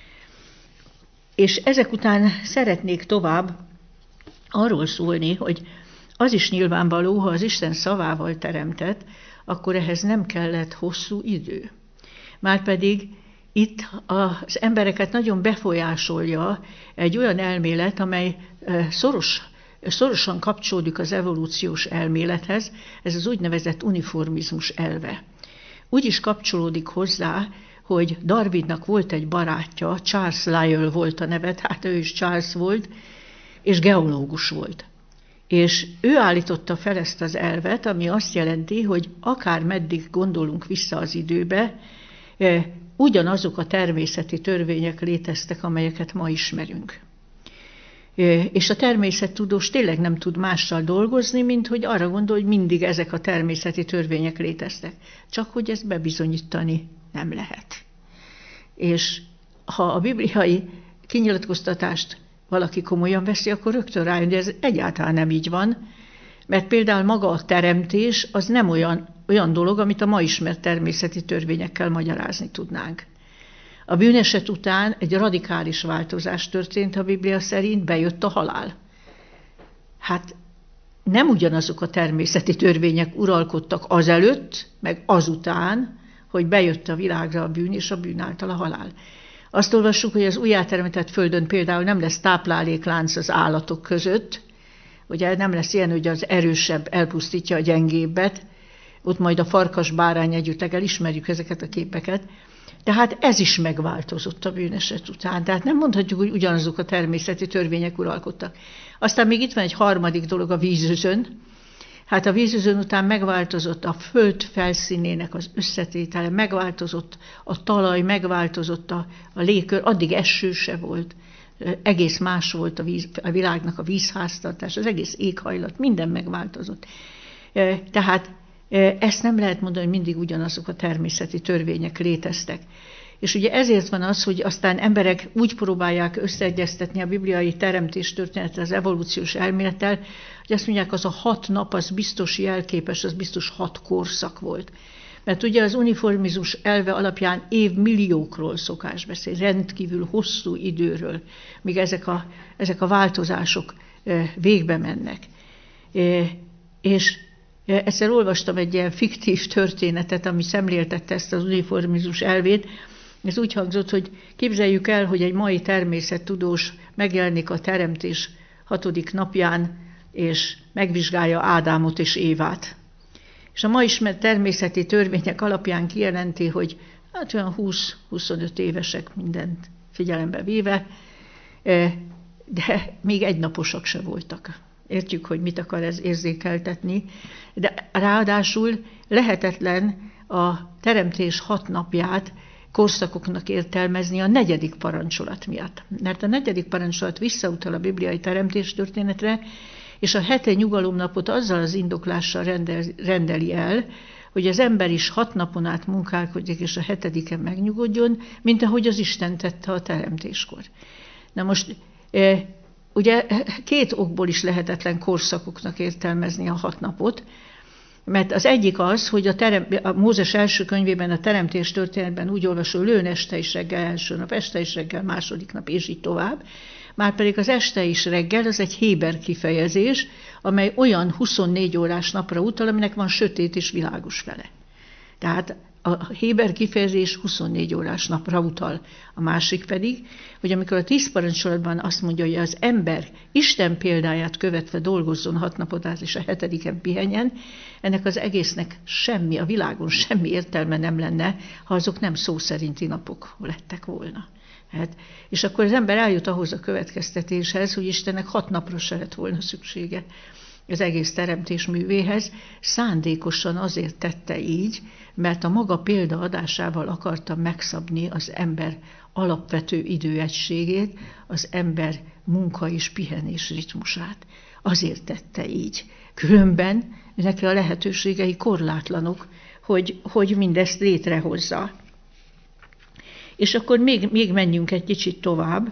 És ezek után szeretnék tovább arról szólni, hogy az is nyilvánvaló, ha az Isten szavával teremtett, akkor ehhez nem kellett hosszú idő. Márpedig itt az embereket nagyon befolyásolja egy olyan elmélet, amely szorosan kapcsolódik az evolúciós elmélethez, ez az úgynevezett uniformizmus elve. Úgy is kapcsolódik hozzá, hogy Darwinnak volt egy barátja, Charles Lyell volt a neve, hát ő is Charles volt, és geológus volt. És ő állította fel ezt az elvet, ami azt jelenti, hogy akár meddig gondolunk vissza az időbe, ugyanazok a természeti törvények léteztek, amelyeket ma ismerünk. És a természettudós tényleg nem tud mással dolgozni, mint hogy arra gondol, hogy mindig ezek a természeti törvények léteztek. Csak hogy ezt bebizonyítani nem lehet. És ha a bibliai kinyilatkoztatást valaki komolyan veszi, akkor rögtön rájön, hogy ez egyáltalán nem így van, mert például maga a teremtés az nem olyan dolog, amit a ma ismert természeti törvényekkel magyarázni tudnánk. A bűneset után egy radikális változás történt a Biblia szerint, bejött a halál. Hát nem ugyanazok a természeti törvények uralkodtak azelőtt, meg azután, hogy bejött a világra a bűn és a bűn által a halál. Azt olvassuk, hogy az újjáteremtett földön például nem lesz tápláléklánc az állatok között, ugye nem lesz ilyen, hogy az erősebb elpusztítja a gyengébbet, ott majd a farkas bárány együttleggel ismerjük ezeket a képeket. Tehát ez is megváltozott a bűneset után. Tehát nem mondhatjuk, hogy ugyanazok a természeti törvények uralkodtak. Aztán még itt van egy harmadik dolog, a vízözön. Hát a vízözön után megváltozott a föld felszínének az összetétele, megváltozott a talaj, megváltozott a légkör, addig eső se volt, egész más volt a világnak a vízháztartás, az egész éghajlat, minden megváltozott. Tehát ezt nem lehet mondani, hogy mindig ugyanazok a természeti törvények léteztek. És ugye ezért van az, hogy aztán emberek úgy próbálják összeegyeztetni a bibliai teremtés történetet az evolúciós elmélettel, hogy azt mondják, az a 6 nap, az biztos jelképes, az biztos 6 korszak volt. Mert ugye az uniformizmus elve alapján évmilliókról szokás beszélni, rendkívül hosszú időről, míg ezek a változások végbe mennek. És egyszer olvastam egy ilyen fiktív történetet, ami szemléltette ezt az uniformizmus elvét. Ez úgy hangzott, hogy képzeljük el, hogy egy mai természettudós megjelenik a teremtés 6. napján, és megvizsgálja Ádámot és Évát. És a ma ismert természeti törvények alapján kijelenti, hogy hát olyan 20-25 évesek mindent figyelembe véve, de még egynaposak se voltak. Értjük, hogy mit akar ez érzékeltetni, de ráadásul lehetetlen a teremtés 6 napját korszakoknak értelmezni a 4. parancsolat miatt. Mert a 4. parancsolat visszautal a bibliai teremtés történetre, és a 7. nyugalomnapot azzal az indoklással rendeli el, hogy az ember is 6 napon át munkálkodik, és a 7-en megnyugodjon, mint ahogy az Isten tette a teremtéskor. Na most, ugye 2 okból is lehetetlen korszakoknak értelmezni a 6 napot, mert az egyik az, hogy a Mózes első könyvében, a teremtés történetben úgy olvasol, lőn este is reggel első nap, este is reggel második nap, és így tovább. Márpedig az este is reggel, az egy héber kifejezés, amely olyan 24 órás napra utal, aminek van sötét és világos fele. Tehát a héber kifejezés 24 órás napra utal. A másik pedig, hogy amikor a 10 parancsolatban azt mondja, hogy az ember Isten példáját követve dolgozzon 6 napot át, és a 7-en pihenjen, ennek az egésznek semmi, a világon semmi értelme nem lenne, ha azok nem szó szerinti napok lettek volna. Hát, és akkor az ember eljut ahhoz a következtetéshez, hogy Istennek 6 napra se lett volna szüksége az egész teremtés művéhez, szándékosan azért tette így, mert a maga példaadásával akarta megszabni az ember alapvető időegységét, az ember munka és pihenés ritmusát. Azért tette így. Különben neki a lehetőségei korlátlanok, hogy mindezt létrehozza. És akkor még menjünk egy kicsit tovább,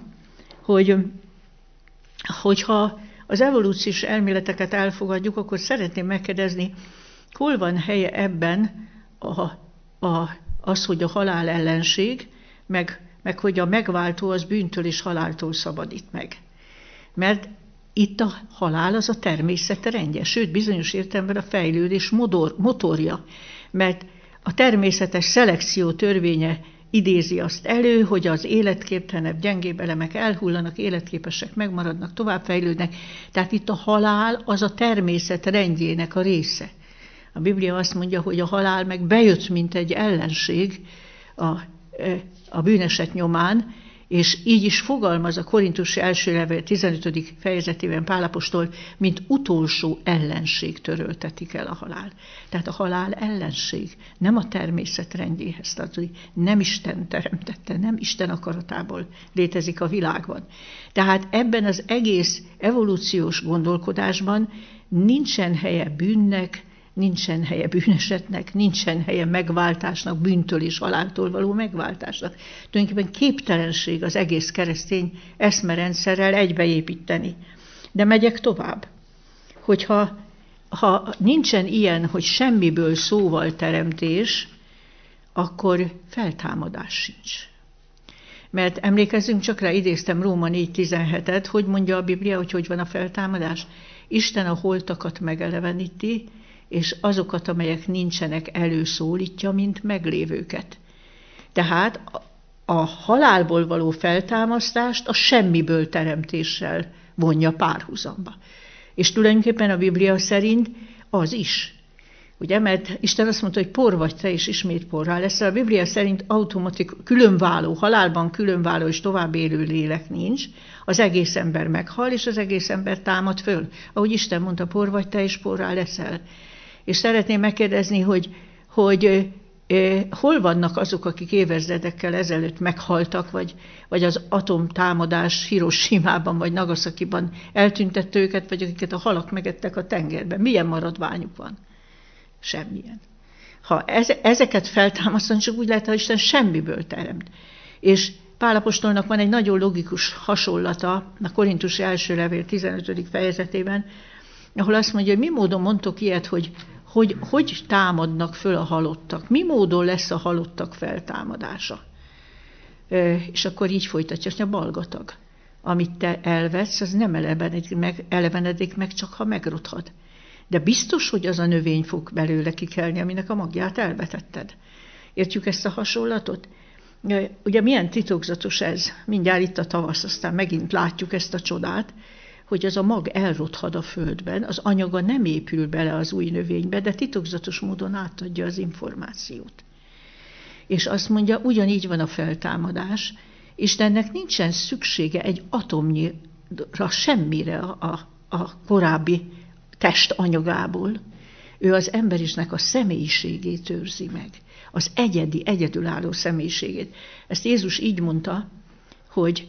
hogyha az evolúciós elméleteket elfogadjuk, akkor szeretném megkérdezni, hol van helye ebben az, hogy a halál ellenség, meg hogy a megváltó az bűntől és haláltól szabadít meg. Mert itt a halál az a természet rendje, sőt bizonyos értelemben a fejlődés motorja, mert a természetes szelekció törvénye idézi azt elő, hogy az életképtelenebb, gyengébb elemek elhullanak, életképesek megmaradnak, továbbfejlődnek. Tehát itt a halál az a természet rendjének a része. A Biblia azt mondja, hogy a halál meg bejött, mint egy ellenség a bűneset nyomán, és így is fogalmaz a Korintusi első levél 15. fejezetében Pál apostol, mint utolsó ellenség töröltetik el a halál. Tehát a halál ellenség, nem a természet rendjéhez tartozik, nem Isten teremtette, nem Isten akaratából létezik a világban. Tehát ebben az egész evolúciós gondolkodásban nincsen helye bűnnek, nincsen helye bűnesetnek, nincsen helye megváltásnak, bűntől és haláltól való megváltásnak. Tulajdonképpen képtelenség az egész keresztény eszmerendszerrel egybeépíteni. De megyek tovább. Hogyha nincsen ilyen, hogy semmiből szóval teremtés, akkor feltámadás sincs. Mert emlékezzünk csak rá, idéztem Róma 4.17-et, hogy mondja a Biblia, hogy van a feltámadás? Isten a holtakat megeleveníti, és azokat, amelyek nincsenek, előszólítja, mint meglévőket. Tehát a halálból való feltámasztást a semmiből teremtéssel vonja párhuzamba. És tulajdonképpen a Biblia szerint az is. Ugye, mert Isten azt mondta, hogy por vagy te, és ismét porrá leszel. A Biblia szerint különváló, halálban különváló és tovább élő lélek nincs. Az egész ember meghal, és az egész ember támad föl. Ahogy Isten mondta, por vagy te, és porrá leszel. És szeretném megkérdezni, hogy hol vannak azok, akik évezredekkel ezelőtt meghaltak, vagy az atomtámadás Hiroshimában vagy Nagasakiban eltüntette őket, vagy akiket a halak megettek a tengerben. Milyen maradványuk van? Semmilyen. Ha ezeket feltámasztani, csak úgy lehet, hogy Isten semmiből teremt. És Pál apostolnak van egy nagyon logikus hasonlata a Korintusi első levél 15. fejezetében, ahol azt mondja, hogy mi módon mondtok ilyet, hogy támadnak föl a halottak? Mi módon lesz a halottak feltámadása? És akkor így folytatja, hogy a balgatag. Amit te elvesz, az nem elevenedik meg, csak ha megrothad. De biztos, hogy az a növény fog belőle kikelni, aminek a magját elvetetted. Értjük ezt a hasonlatot? Ugye milyen titokzatos ez? Mindjárt itt a tavasz, aztán megint látjuk ezt a csodát, hogy az a mag elrothad a földben, az anyaga nem épül bele az új növénybe, de titokzatos módon átadja az információt. És azt mondja, ugyanígy van a feltámadás, Istennek nincsen szüksége egy atomnyira semmire a korábbi test anyagából. Ő az emberisnek a személyiségét őrzi meg, az egyedülálló személyiségét. Ezt Jézus így mondta, hogy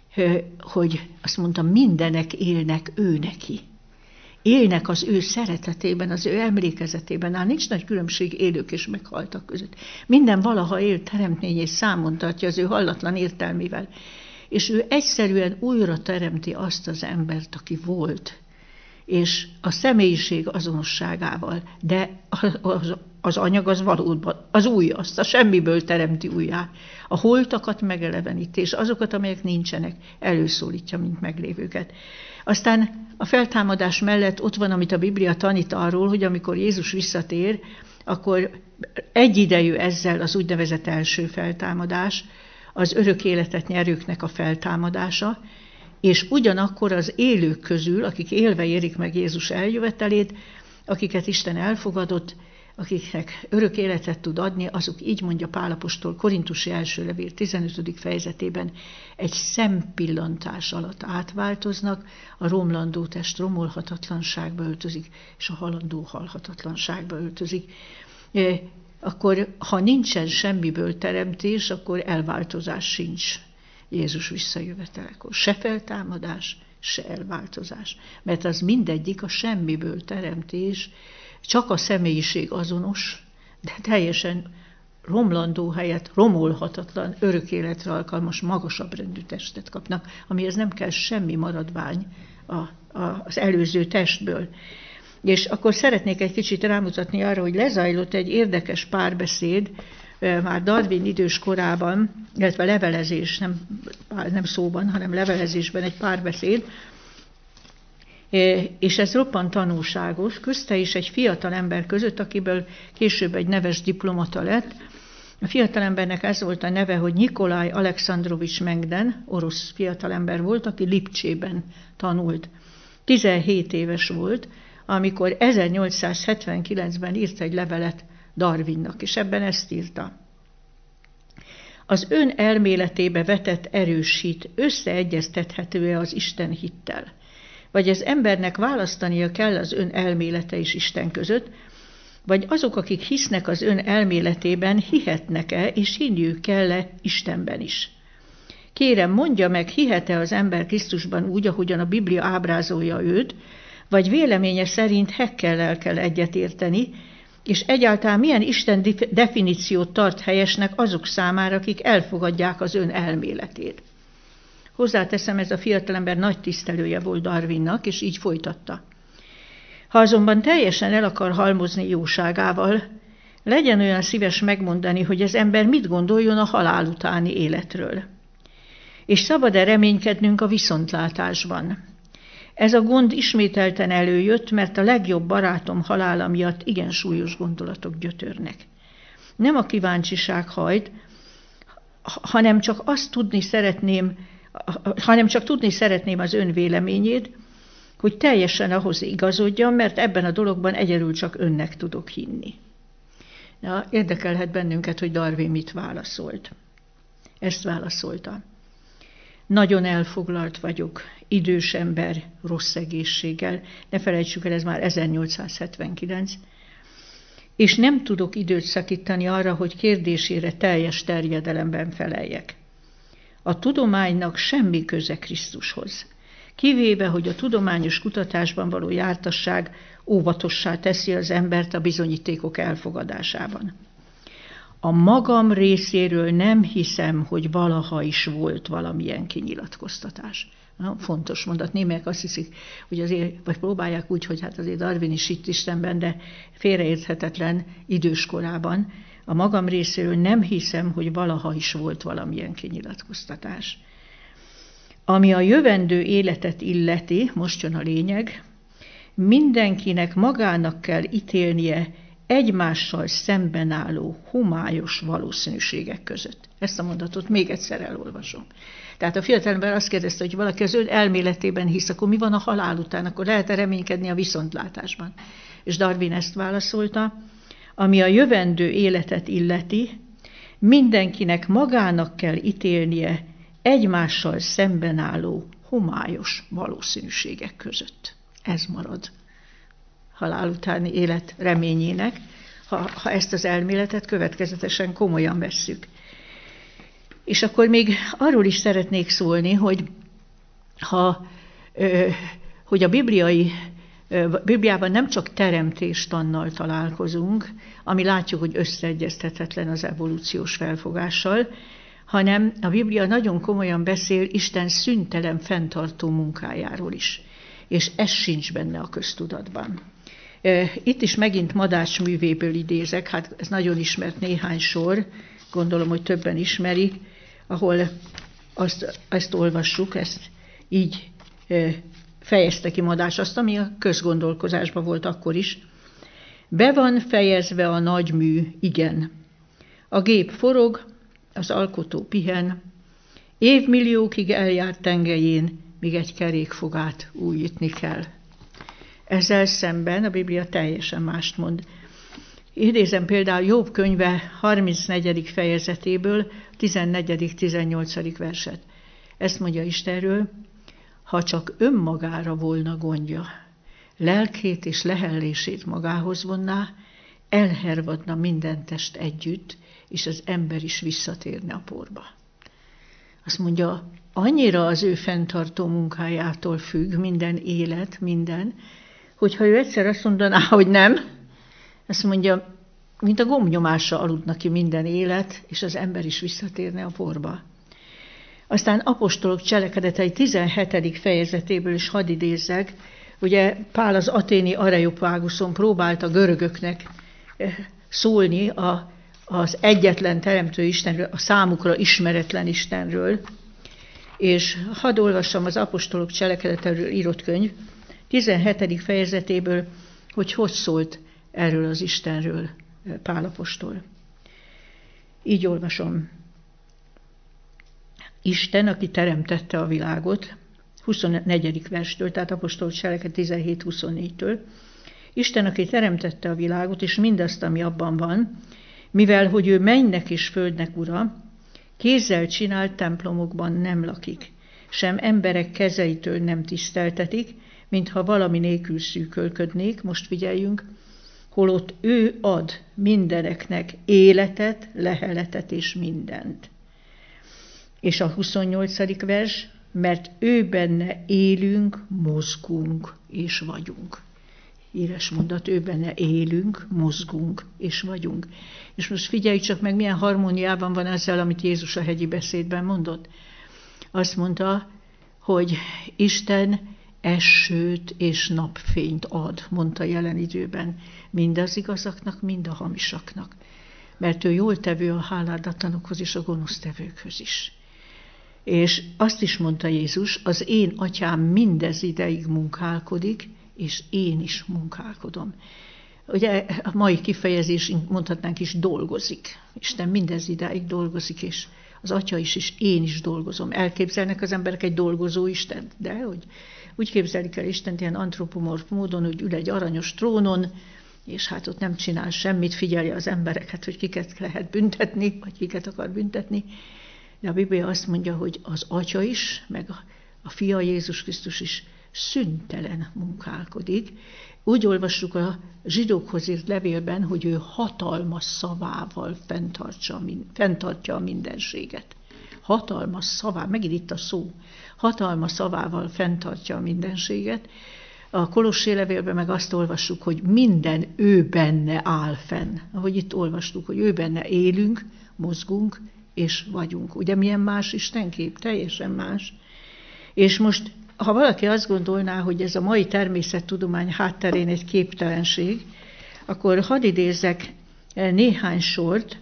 azt mondta, mindenek élnek ő neki. Élnek az ő szeretetében, az ő emlékezetében. Nincs nagy különbség élők és meghaltak között. Minden valaha élt teremtmény és számon tartja az ő hallatlan értelmével. És ő egyszerűen újra teremti azt az embert, aki volt. És a személyiség azonosságával, de az anyag az valóban, az új, azt a semmiből teremti újjá. A holtakat megeleveníti, és azokat, amelyek nincsenek, előszólítja, mint meglévőket. Aztán a feltámadás mellett ott van, amit a Biblia tanít arról, hogy amikor Jézus visszatér, akkor egyidejű ezzel az úgynevezett első feltámadás, az örök életet nyerőknek a feltámadása, és ugyanakkor az élők közül, akik élve érik meg Jézus eljövetelét, akiket Isten elfogadott, akiknek örök életet tud adni, azok, így mondja Pál apostol Korintusi első levél 15. fejezetében, egy szempillantás alatt átváltoznak, a romlandó test romolhatatlanságba öltözik, és a halandó halhatatlanságba öltözik. Akkor, ha nincsen semmiből teremtés, akkor elváltozás sincs Jézus visszajövetelekor. Se feltámadás, se elváltozás. Mert az mindegyik a semmiből teremtés, csak a személyiség azonos, de teljesen romlandó helyett romolhatatlan, örök életre alkalmas, magasabb rendű testet kapnak, amihez nem kell semmi maradvány az előző testből. És akkor szeretnék egy kicsit rámutatni arra, hogy lezajlott egy érdekes párbeszéd, már Darwin idős korában, illetve levelezés, nem szóban, hanem levelezésben egy párbeszéd, és ez roppant tanulságos, közte is egy fiatal ember között, akiből később egy neves diplomata lett. A fiatalembernek ez volt a neve, hogy Nikolaj Alekszandrovics Mengden, orosz fiatalember volt, aki Lipcsében tanult. 17 éves volt, amikor 1879-ben írt egy levelet Darwinnak, és ebben ezt írta. Az ön elméletébe vetett erősít összeegyeztethető-e az Isten hittel? Vagy az embernek választania kell az ön elmélete és Isten között, vagy azok, akik hisznek az ön elméletében, hihetnek-e és hinniük kell-e Istenben is? Kérem, mondja meg, hihet-e az ember Krisztusban úgy, ahogyan a Biblia ábrázolja őt, vagy véleménye szerint Haeckel kell egyetérteni, és egyáltalán milyen Isten definíciót tart helyesnek azok számára, akik elfogadják az ön elméletét. Hozzáteszem, ez a fiatalember nagy tisztelője volt Darwinnak, és így folytatta. Ha azonban teljesen el akar halmozni jóságával, legyen olyan szíves megmondani, hogy az ember mit gondoljon a halál utáni életről. És szabad-e reménykednünk a viszontlátásban? Ez a gond ismételten előjött, mert a legjobb barátom halála miatt igen súlyos gondolatok gyötörnek. Nem a kíváncsiság hajt, hanem csak tudni szeretném az ön véleményét, hogy teljesen ahhoz igazodjam, mert ebben a dologban egyedül csak önnek tudok hinni. Na, érdekelhet bennünket, hogy Darwin mit válaszolt. Ezt válaszolta. Nagyon elfoglalt vagyok, idős ember, rossz egészséggel, ne felejtsük el, ez már 1879, és nem tudok időt szakítani arra, hogy kérdésére teljes terjedelemben feleljek. A tudománynak semmi köze Krisztushoz, kivéve, hogy a tudományos kutatásban való jártasság óvatossá teszi az embert a bizonyítékok elfogadásában. A magam részéről nem hiszem, hogy valaha is volt valamilyen kinyilatkoztatás. Na, fontos mondat. Némelyek azt hiszik, hogy azért, vagy próbálják úgy, hogy hát azért Darwin is hitt Istenben, de félreérthetetlen időskorában. A magam részéről nem hiszem, hogy valaha is volt valamilyen kinyilatkoztatás. Ami a jövendő életet illeti, most jön a lényeg, mindenkinek magának kell ítélnie egymással szemben álló homályos valószínűségek között. Ezt a mondatot még egyszer elolvasom. Tehát a fiatalember azt kérdezte, hogy valaki az ön elméletében hisz, akkor mi van a halál után, akkor lehet-e reménykedni a viszontlátásban? És Darwin ezt válaszolta, ami a jövendő életet illeti, mindenkinek magának kell ítélnie egymással szemben álló homályos valószínűségek között. Ez marad halál utáni élet reményének, ha ezt az elméletet következetesen komolyan vesszük. És akkor még arról is szeretnék szólni, hogy a Bibliában nem csak teremtéstannal találkozunk, ami látjuk, hogy összeegyeztethetetlen az evolúciós felfogással, hanem a Biblia nagyon komolyan beszél Isten szüntelen fenntartó munkájáról is. És ez sincs benne a köztudatban. Itt is megint Madács művéből idézek, hát ez nagyon ismert néhány sor, gondolom, hogy többen ismerik, ahol ezt olvassuk, ezt így fejezte ki Madács, azt, ami a közgondolkozásban volt akkor is. Be van fejezve a nagy mű, igen. A gép forog, az alkotó pihen, évmilliókig eljárt tengelyén, míg egy kerékfogát újítni kell. Ezzel szemben a Biblia teljesen mást mond. Idézem például Jobb könyve 34. fejezetéből 14.-18. verset. Ezt mondja Istenről, ha csak önmagára volna gondja, lelkét és lehellését magához vonná, elhervadna minden test együtt, és az ember is visszatérne a porba. Azt mondja, annyira az ő fenntartó munkájától függ minden élet, minden, hogyha ő egyszer azt mondaná, hogy nem, azt mondja, mint a gombnyomásra aludna ki minden élet, és az ember is visszatérne a porba. Aztán apostolok cselekedetei 17. fejezetéből is hadd idézzek, ugye Pál az athéni Areopáguszon próbált a görögöknek szólni az egyetlen teremtő Istenről, a számukra ismeretlen Istenről, és hadd olvassam az apostolok cselekedeteiről írott könyv 17. fejezetéből, hogy szólt erről az Istenről Pál apostol. Így olvasom. Isten, aki teremtette a világot, 24. verstől, tehát apostolok cselekedet 17-24-től, Isten, aki teremtette a világot, és mindazt, ami abban van, mivel, hogy ő mennynek és földnek ura, kézzel csinált templomokban nem lakik, sem emberek kezeitől nem tiszteltetik, mintha valami nélkül szűkölködnék, most figyeljünk, holott ő ad mindeneknek életet, leheletet és mindent. És a 28. vers, mert ő benne élünk, mozgunk és vagyunk. Híres mondat, ő benne élünk, mozgunk és vagyunk. És most figyelj csak meg, milyen harmóniában van ezzel, amit Jézus a hegyi beszédben mondott. Azt mondta, hogy Isten esőt és napfényt ad, mondta jelen időben, mind az igazaknak, mind a hamisaknak. Mert ő jól tevő a háládatlanokhoz és a gonosztevőkhöz is. És azt is mondta Jézus, az én atyám mindez ideig munkálkodik, és én is munkálkodom. Ugye a mai kifejezés, mondhatnánk is, dolgozik. Isten mindez idáig dolgozik, és az Atya is, és én is dolgozom. Elképzelnek az emberek egy dolgozó Istent, de hogy úgy képzelik el Istent ilyen antropomorf módon, hogy ül egy aranyos trónon, és hát ott nem csinál semmit, figyelje az embereket, hogy kiket lehet büntetni, vagy kiket akar büntetni. De a Biblia azt mondja, hogy az Atya is, meg a Fia Jézus Krisztus is szüntelen munkálkodik. Úgy olvassuk a zsidókhoz írt levélben, hogy ő hatalmas szavával fenntartja a mindenséget. Hatalmas szavával, megint itt a szó, hatalmas szavával fenntartja a mindenséget. A Kolossé levélben meg azt olvassuk, hogy minden ő benne áll fenn. Ahogy itt olvastuk, hogy ő benne élünk, mozgunk és vagyunk. Ugye milyen más istenkép? Teljesen más. És most, ha valaki azt gondolná, hogy ez a mai természettudomány hátterén egy képtelenség, akkor hadd idézzek néhány sort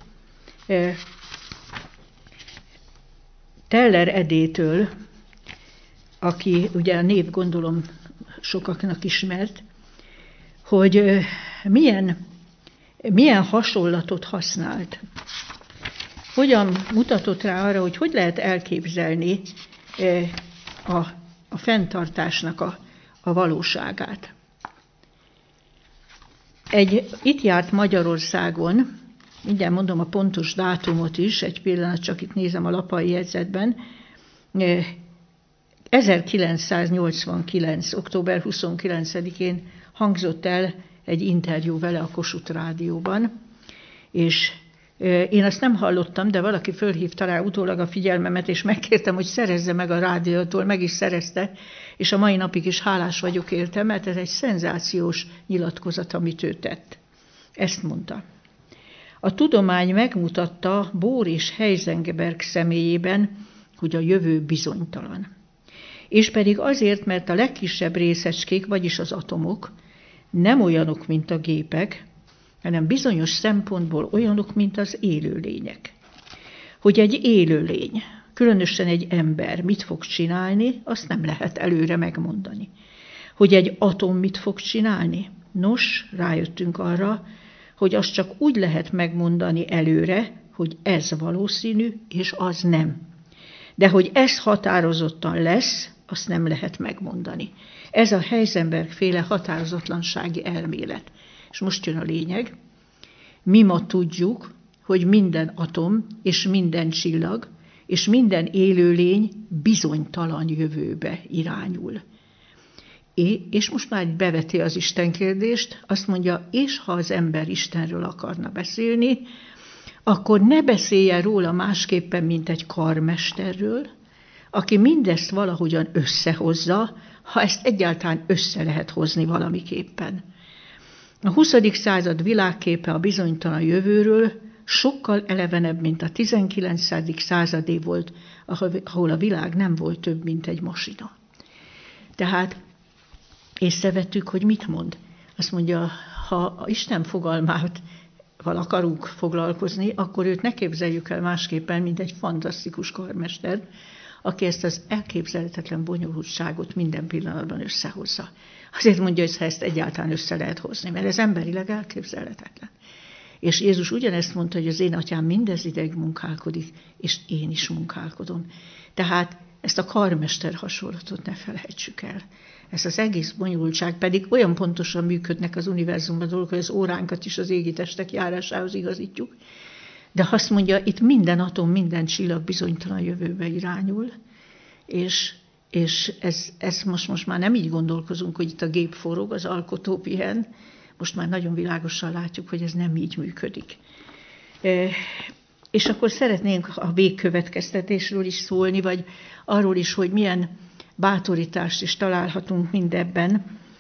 Teller Edétől, aki ugye a név gondolom sokaknak ismert, hogy milyen hasonlatot használt. Hogyan mutatott rá arra, hogy lehet elképzelni a fenntartásnak a valóságát. Itt járt Magyarországon, mindjárt mondom a pontos dátumot is, egy pillanat, csak itt nézem a lapai jegyzetben, 1989. október 29-én hangzott el egy interjú vele a Kossuth Rádióban, és én azt nem hallottam, de valaki fölhívta rá utólag a figyelmemet, és megkértem, hogy szerezze meg a rádiótól, meg is szerezte, és a mai napig is hálás vagyok érte, mert ez egy szenzációs nyilatkozat, amit ő tett. Ezt mondta. A tudomány megmutatta Bohr és Heisenberg személyében, hogy a jövő bizonytalan. És pedig azért, mert a legkisebb részecskék, vagyis az atomok nem olyanok, mint a gépek, hanem bizonyos szempontból olyanok, mint az élőlények. Hogy egy élőlény, különösen egy ember mit fog csinálni, azt nem lehet előre megmondani. Hogy egy atom mit fog csinálni? Nos, rájöttünk arra, hogy azt csak úgy lehet megmondani előre, hogy ez valószínű, és az nem. De hogy ez határozottan lesz, azt nem lehet megmondani. Ez a Heisenberg-féle határozatlansági elmélet. És most jön a lényeg. Mi ma tudjuk, hogy minden atom és minden csillag és minden élőlény bizonytalan jövőbe irányul. És most már beveti az Isten kérdést, azt mondja, és ha az ember Istenről akarna beszélni, akkor ne beszéljen róla másképpen, mint egy karmesterről, aki mindezt valahogyan összehozza, ha ezt egyáltalán össze lehet hozni valamiképpen. A 20. század világképe a bizonytalan jövőről sokkal elevenebb, mint a 19. századé volt, ahol a világ nem volt több, mint egy masina. Tehát észrevettük, hogy mit mond. Azt mondja, ha Isten fogalmával akarunk foglalkozni, akkor őt ne képzeljük el másképpen, mint egy fantasztikus karmester, aki ezt az elképzelhetetlen bonyolultságot minden pillanatban összehozza. Azért mondja, hogy ezt egyáltalán össze lehet hozni, mert ez emberileg elképzelhetetlen. És Jézus ugyanezt mondta, hogy az én atyám mindez ideig munkálkodik, és én is munkálkodom. Tehát ezt a karmester hasonlatot ne felejtsük el. Ez az egész bonyolultság, pedig olyan pontosan működnek az univerzumban dolgok, hogy az óránkat is az égi testek járásához igazítjuk. De azt mondja, itt minden atom, minden csillag bizonytalan jövőbe irányul, és ez most már nem így gondolkozunk, hogy itt a gép forog, az alkotó pihen, most már nagyon világosan látjuk, hogy ez nem így működik. És akkor szeretnénk a végkövetkeztetésről is szólni, vagy arról is, hogy milyen bátorítást is találhatunk mindebben.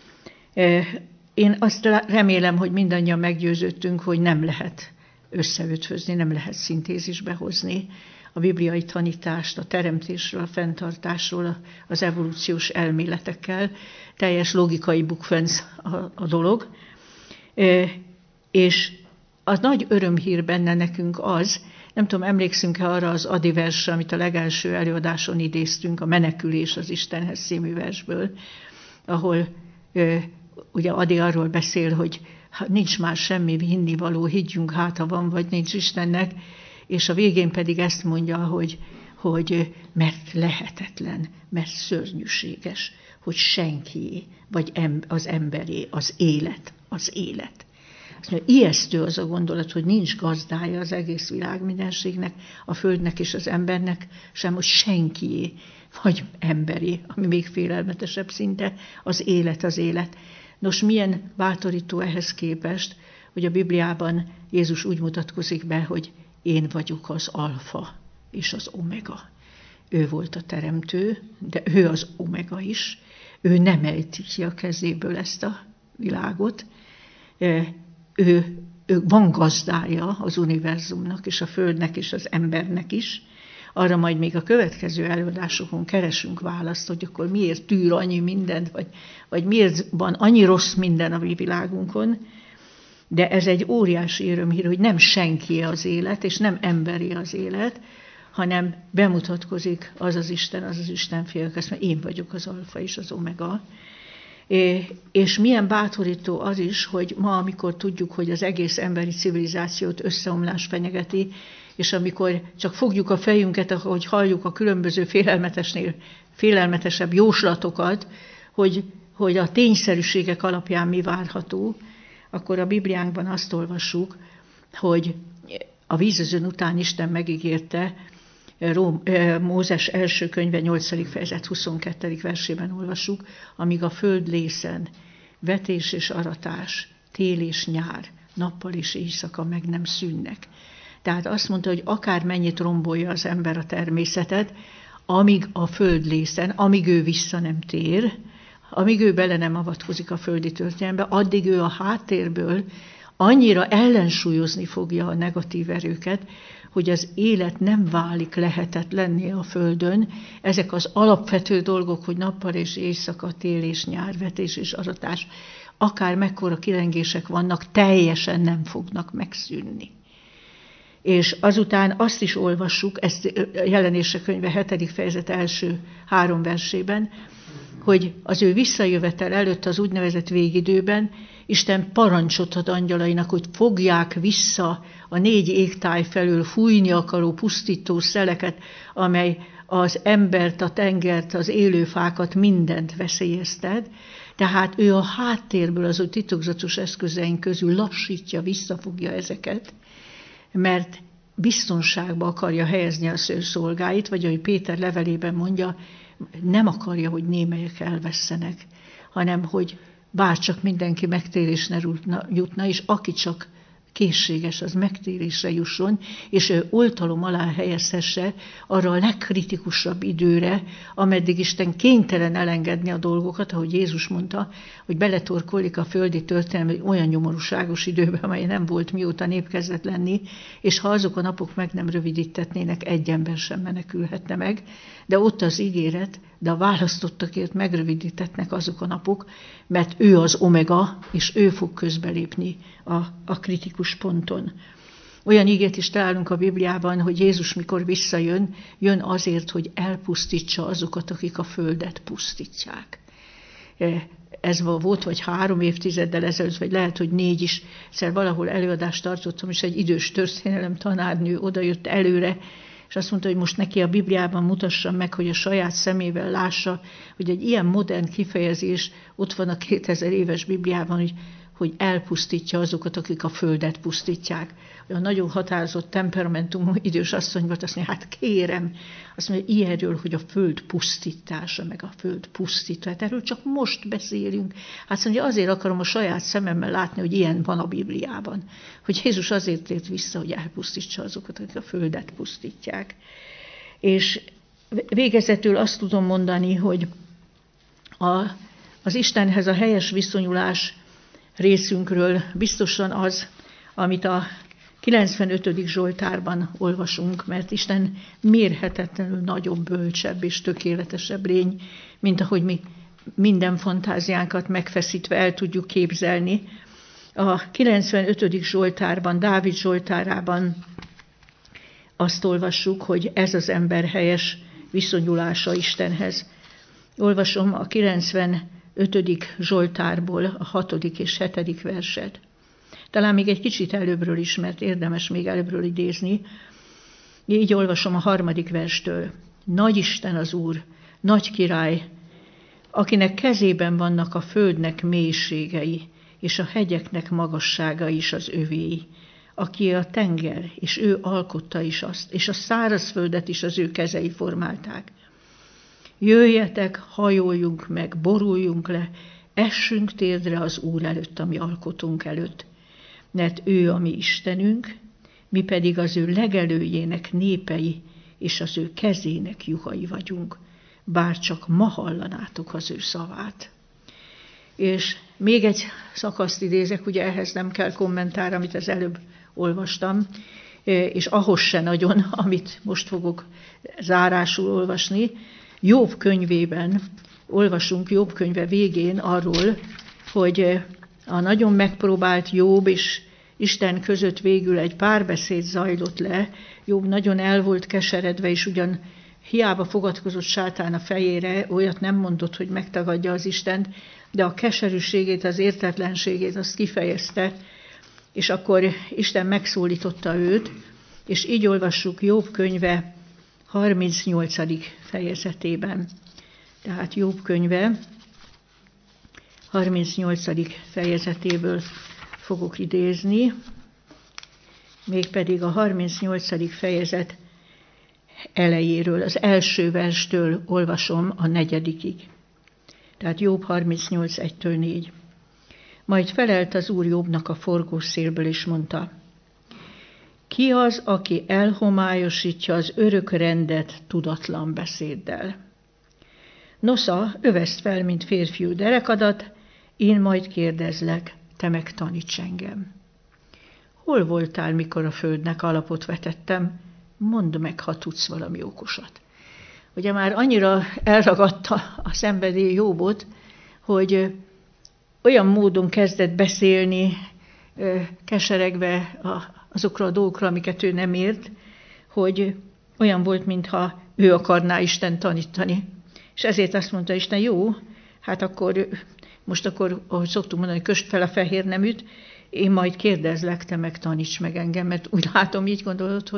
Én azt remélem, hogy mindannyian meggyőződtünk, hogy nem lehet összeötvözni, nem lehet szintézisbe hozni a bibliai tanítást, a teremtésről, a fenntartásról, az evolúciós elméletekkel. Teljes logikai bukfenc a dolog. És a nagy örömhír benne nekünk az, Nem tudom, emlékszünk-e arra az Adi versre, amit a legelső előadáson idéztünk, a Menekülés az Istenhez című versből, ahol ugye Adi arról beszél, hogy nincs már semmi hinnivaló, higgyünk hát, ha van vagy nincs Istennek, és a végén pedig ezt mondja, hogy mert lehetetlen, mert szörnyűséges, hogy senkié, vagy az emberé, az élet. Azt mondja, ijesztő az a gondolat, hogy nincs gazdája az egész világ mindenségnek, a földnek és az embernek, sem, hogy senkié, vagy emberé, ami még félelmetesebb szinte, az élet. Nos, milyen bátorító ehhez képest, hogy a Bibliában Jézus úgy mutatkozik be, hogy én vagyok az alfa és az omega. Ő volt a teremtő, de ő az omega is. Ő nem ejti ki a kezéből ezt a világot. Ő van gazdája az univerzumnak, és a földnek, és az embernek is. Arra majd még a következő előadásokon keresünk választ, hogy akkor miért tűr annyi mindent, vagy miért van annyi rossz minden a mi világunkon. De ez egy óriási örömhír, hogy nem senkié az élet, és nem emberi az élet, hanem bemutatkozik az az Isten fia, azt mondja, én vagyok az alfa és az omega. És milyen bátorító az is, hogy ma, amikor tudjuk, hogy az egész emberi civilizációt összeomlás fenyegeti, és amikor csak fogjuk a fejünket, ahogy halljuk a különböző félelmetesnél félelmetesebb jóslatokat, hogy a tényszerűségek alapján mi várható, akkor a Bibliánkban azt olvassuk, hogy a vízözön után Isten megígérte, Mózes első könyve 8. fejezet 22. versében olvassuk, amíg a föld lészen vetés és aratás, tél és nyár, nappal és éjszaka meg nem szűnnek. Tehát azt mondta, hogy akármennyit rombolja az ember a természetet, amíg a föld lészen, amíg ő vissza nem tér, amíg ő bele nem avatkozik a földi történelembe, addig ő a háttérből annyira ellensúlyozni fogja a negatív erőket, hogy az élet nem válik lehetetlenné a földön. Ezek az alapvető dolgok, hogy nappal és éjszaka, tél és nyár, vetés és aratás, akár mekkora kilengések vannak, teljesen nem fognak megszűnni. És azután azt is olvassuk, ezt Jelenések könyve 7. fejezet első 3 versében, hogy az ő visszajövetel előtt az úgynevezett végidőben Isten parancsot ad angyalainak, hogy fogják vissza a 4 égtáj felől fújni akaró pusztító szeleket, amely az embert, a tengert, az élőfákat, mindent veszélyeztet. Tehát ő a háttérből az ő titokzatos eszközeink közül lassítja, visszafogja ezeket, mert biztonságba akarja helyezni az ő szolgáit, vagy ahogy Péter levelében mondja, nem akarja, hogy némelyek elvesszenek, hanem hogy bárcsak mindenki megtérésre jutna, és aki csak készséges, az megtérésre jusson, és ő oltalom alá helyezhesse arra a legkritikusabb időre, ameddig Isten kénytelen elengedni a dolgokat, ahogy Jézus mondta, hogy beletorkolik a földi történelem olyan nyomorúságos időbe, amely nem volt mióta nép kezdett lenni, és ha azok a napok meg nem rövidítetnének, egy ember sem menekülhetne meg, de ott az ígéret, de a választottakért megrövidítetnek azok a napok, mert ő az omega, és ő fog közbelépni a kritikus ponton. Olyan ígét is találunk a Bibliában, hogy Jézus mikor visszajön, jön azért, hogy elpusztítsa azokat, akik a földet pusztítják. Ez volt vagy 3 évtizeddel ezelőtt, vagy lehet, hogy 4 is. Egyszer valahol előadást tartottam, és egy idős történelem tanárnő odajött előre, és azt mondta, hogy most neki a Bibliában mutassam meg, hogy a saját szemével lássa, hogy egy ilyen modern kifejezés ott van a 2000 éves Bibliában, hogy elpusztítja azokat, akik a földet pusztítják. Olyan nagyon határozott temperamentumú idős asszony volt, azt mondja, hát kérem, azt mondja, ilyenről, hogy a föld pusztítása, meg a föld pusztítva, hát erről csak most beszélünk. Hát mondja, azért akarom a saját szememmel látni, hogy ilyen van a Bibliában. Hogy Jézus azért tért vissza, hogy elpusztítsa azokat, akik a földet pusztítják. És végezetül azt tudom mondani, hogy az Istenhez a helyes viszonyulás részünkről biztosan az, amit a 95. Zsoltárban olvasunk, mert Isten mérhetetlenül nagyobb, bölcsebb és tökéletesebb lény, mint ahogy mi minden fantáziánkat megfeszítve el tudjuk képzelni. A 95. Zsoltárban, Dávid Zsoltárában azt olvassuk, hogy ez az ember helyes viszonyulása Istenhez. Olvasom a 95. Zsoltárból a 6. és 7. verset. Talán még egy kicsit előbbről is, mert érdemes még előbbről idézni. Így olvasom a 3. verstől. Nagy Isten az Úr, nagy király, akinek kezében vannak a földnek mélységei, és a hegyeknek magassága is az övéi, aki a tenger, és ő alkotta is azt, és a szárazföldet is az ő kezei formálták. Jöjjetek, hajoljunk meg, boruljunk le, essünk térdre az Úr előtt, a mi alkotónk előtt, mert ő a mi Istenünk, mi pedig az ő legelőjének népei, és az ő kezének juhai vagyunk, bár csak ma hallanátok az ő szavát. És még egy szakaszt idézek, ugye ehhez nem kell kommentár, amit az előbb olvastam, és ahhoz se nagyon, amit most fogok zárásul olvasni. Jobb könyvében olvasunk, Jobb könyve végén arról, hogy a nagyon megpróbált Jobb és Isten között végül egy párbeszéd zajlott le. Jobb nagyon el volt keseredve, és ugyan hiába fogadkozott sátán a fejére, olyat nem mondott, hogy megtagadja az Istent, de a keserűségét, az értetlenségét azt kifejezte, és akkor Isten megszólította őt, és így olvassuk Jobb könyve 38. fejezetében. Tehát Jobb könyve 38. fejezetéből fogok idézni, mégpedig a 38. fejezet elejéről, az első verstől olvasom a 4. Tehát Jobb 38, 1-től 4. Majd felelt az Úr Jobbnak a forgós szélből, és mondta, ki az, aki elhomályosítja az örök rendet tudatlan beszéddel? Nosza, öveszt fel, mint férfiú derekadat, én majd kérdezlek, te meg taníts engem. Hol voltál, mikor a földnek alapot vetettem? Mondd meg, ha tudsz valami okosat. Ugye már annyira elragadta a szenvedély Jobbot, hogy olyan módon kezdett beszélni, keseregve azokra a dolgokra, amiket ő nem ért, hogy olyan volt, mintha ő akarná Isten tanítani. És ezért azt mondta Isten, jó, hát akkor, most akkor, ahogy szoktunk mondani, kösd fel a fehér neműt, én majd kérdezlek, te meg taníts meg engem, mert úgy látom, így gondolod,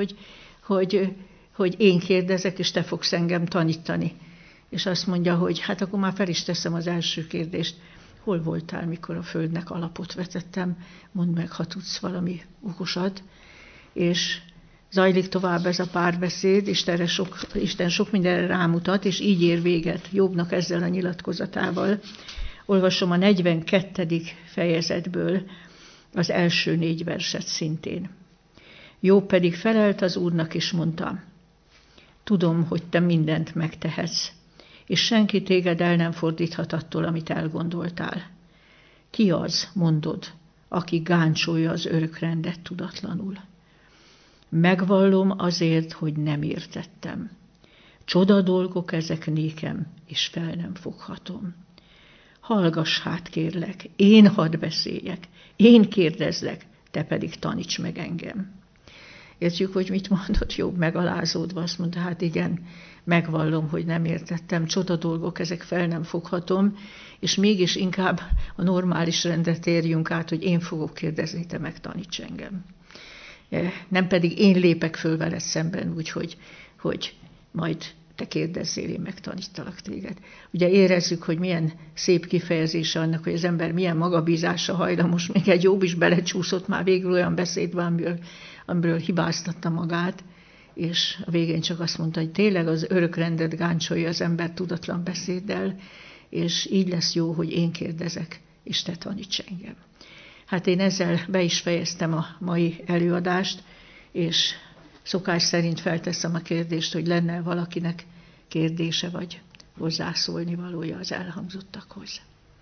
hogy én kérdezek, és te fogsz engem tanítani. És azt mondja, hogy hát akkor már fel is teszem az első kérdést. Hol voltál, mikor a földnek alapot vetettem? Mondd meg, ha tudsz valami okosat. És zajlik tovább ez a párbeszéd, Isten sok mindenre rámutat, és így ér véget Jobbnak ezzel a nyilatkozatával. Olvasom a 42. fejezetből az első 4 verset szintén. Jobb pedig felelt az Úrnak, és mondta, tudom, hogy te mindent megtehetsz, és senki téged el nem fordíthat attól, amit elgondoltál. Ki az, mondod, aki gáncsolja az örök rendet tudatlanul? Megvallom azért, hogy nem értettem. Csoda dolgok ezek nékem, és fel nem foghatom. Hallgass hát, kérlek, én hadd beszéljek, én kérdezlek, te pedig taníts meg engem. Értjük, hogy mit mondott Jobb megalázódva, azt mondta, hát igen, megvallom, hogy nem értettem, csoda dolgok, ezek fel nem foghatom, és mégis inkább a normális rendet érjünk át, hogy én fogok kérdezni, te meg taníts engem. Nem pedig én lépek föl veled szemben, úgyhogy hogy majd te kérdezzél, én megtanítalak téged. Ugye érezzük, hogy milyen szép kifejezése annak, hogy az ember milyen magabízásra hajlamos, még egy Jobb is belecsúszott már végül olyan beszédbe, amiből hibáztatta magát, és a végén csak azt mondta, hogy tényleg az örök rendet gáncsolja az ember tudatlan beszéddel, és így lesz jó, hogy én kérdezek, és te taníts engem. Hát én ezzel be is fejeztem a mai előadást, és szokás szerint felteszem a kérdést, hogy lenne valakinek kérdése, vagy hozzászólni valója az elhangzottakhoz.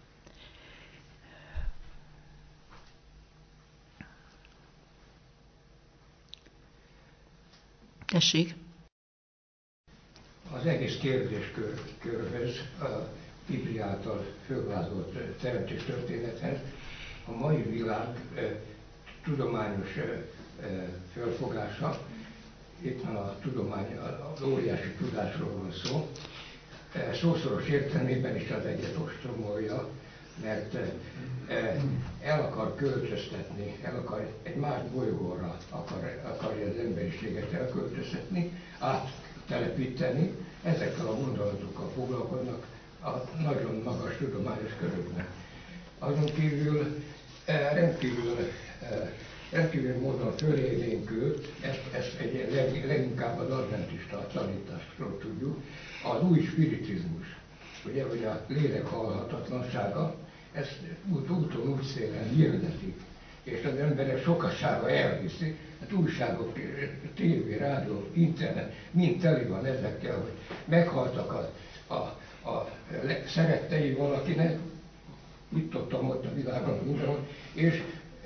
Tessék! Az egész kérdéskörhöz, a Biblia által fölvázolt teremtés történethez a mai világ tudományos felfogása itt van a tudomány, az óriási tudásról van szó. Szószoros értelmében is az egyet ostromolja, mert el akar költöztetni, egy más bolygóra akarja az emberiséget elköltöztetni, áttelepíteni. Ezekkel a gondolatokkal foglalkoznak a nagyon magas tudományos körökben. Azon kívül rendkívül módon fölélénkült, ezt leginkább az adventista tanításról tudjuk, az új spiritizmus, ugye, hogy a lélek halhatatlansága, ezt úton úgy szélen hirdetik, és az emberek sokasága elhiszi, hát újságok, tévé, rádió, internet, mind teli van ezekkel, hogy meghaltak a szerettei valakinek, itt ott a világon mindenhol, és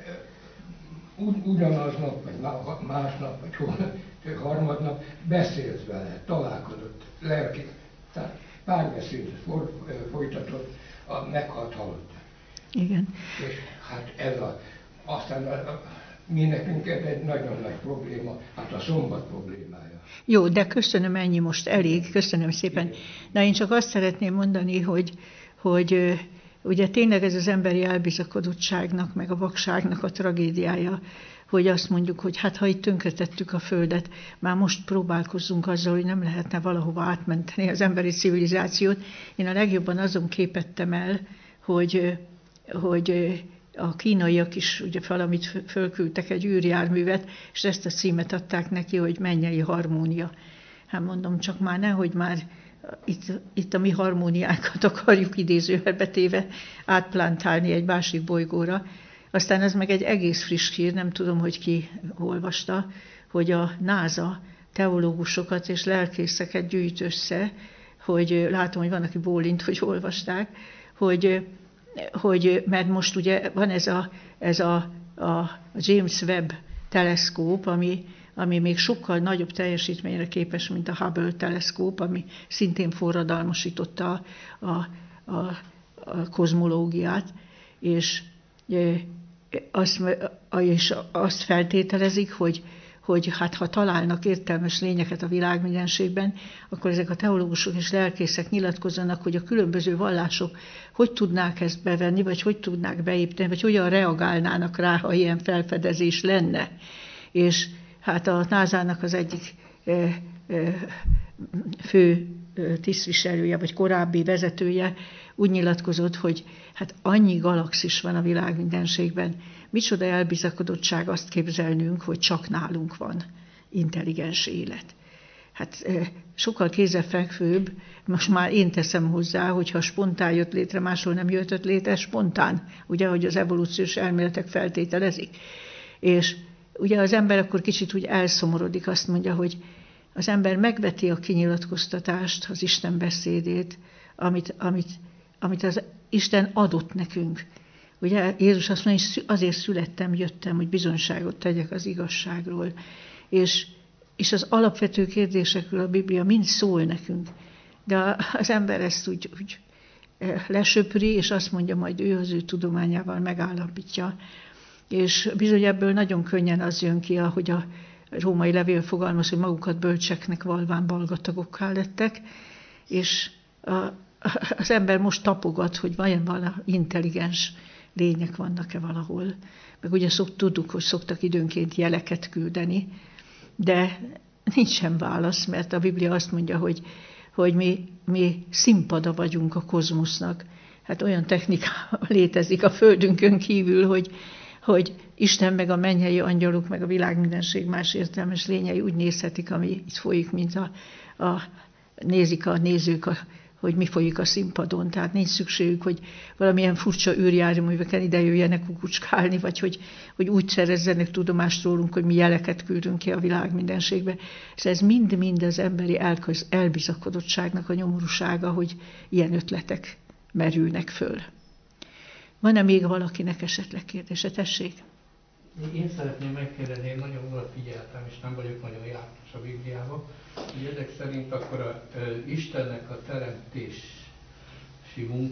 ugyanaznap, vagy másnap, vagy harmadnap beszélt vele, találkozott, lelki, tehát párbeszédet folytatott a meghalt halott. Igen. És hát aztán mi nekünk ez egy nagyon nagy probléma, hát a szombat problémája. Jó, de köszönöm, ennyi most elég, köszönöm szépen. Na én csak azt szeretném mondani, hogy ugye tényleg ez az emberi elbizakodottságnak, meg a vakságnak a tragédiája, hogy azt mondjuk, hogy hát ha itt tönkretettük a Földet, már most próbálkozzunk azzal, hogy nem lehetne valahova átmenteni az emberi civilizációt. Én a legjobban azon képettem el, hogy a kínaiak is ugye valamit fölküldtek, egy űrjárművet, és ezt a címet adták neki, hogy mennyei harmónia. Hát mondom, csak már nehogy már itt a mi harmóniánkat akarjuk idézőjelbe téve átplántálni egy másik bolygóra. Aztán ez meg egy egész friss hír, nem tudom, hogy ki olvasta, hogy a NASA teológusokat és lelkészeket gyűjt össze, hogy látom, hogy van, aki bólint, hogy olvasták, hogy mert most ugye van ez a James Webb teleszkóp, ami még sokkal nagyobb teljesítményre képes, mint a Hubble teleszkóp, ami szintén forradalmasította a kozmológiát, és azt feltételezik, hogy hát ha találnak értelmes lényeket a világmindenségben, akkor ezek a teológusok és lelkészek nyilatkozzanak, hogy a különböző vallások hogy tudnák ezt bevenni, vagy hogy tudnák beépíteni, vagy hogyan reagálnának rá, ha ilyen felfedezés lenne. És hát a NASA-nak az egyik fő tisztviselője, vagy korábbi vezetője úgy nyilatkozott, hogy hát annyi galaxis van a világmindenségben, micsoda elbizakodottság azt képzelnünk, hogy csak nálunk van intelligens élet. Hát sokkal kézenfekvőbb, most már én teszem hozzá, hogyha spontán jött létre, máshol nem jöttött létre, spontán, ugye, hogy az evolúciós elméletek feltételezik. És ugye az ember akkor kicsit úgy elszomorodik, azt mondja, hogy az ember megveti a kinyilatkoztatást, az Isten beszédét, amit az Isten adott nekünk. Ugye Jézus azt mondja, hogy azért születtem, jöttem, hogy bizonyságot tegyek az igazságról. És az alapvető kérdésekről a Biblia mind szól nekünk. De az ember ezt úgy lesöpri, és azt mondja, majd ő az ő tudományával megállapítja. És bizony ebből nagyon könnyen az jön ki, ahogy a római levél fogalmaz, hogy magukat bölcseknek valván balgatagokká lettek, és az ember most tapogat, hogy valami intelligens lények vannak-e valahol. Meg ugye tudjuk, hogy szoktak időnként jeleket küldeni, de nincsen válasz, mert a Biblia azt mondja, hogy mi színpada vagyunk a kozmosznak. Hát olyan technika létezik a Földünkön kívül, hogy Isten meg a mennyei angyalok, meg a világmindenség más értelmes lényei úgy nézhetik, ami itt folyik, mint nézik a nézők, hogy mi folyik a színpadon. Tehát nincs szükségük, hogy valamilyen furcsa űrjárműveken ide jöjjenek kukucskálni, vagy hogy úgy szerezzenek tudomást rólunk, hogy mi jeleket küldünk ki a világmindenségbe. És ez mind-mind az emberi elbizakodottságnak a nyomorúsága, hogy ilyen ötletek merülnek föl. Van-e még valakinek esetleg kérdése? Tessék! Én szeretném megkérdezni, én nagyon odafigyeltem, és nem vagyok nagyon jártas a Bibliában, hogy ezek szerint akkor Istennek a teremtési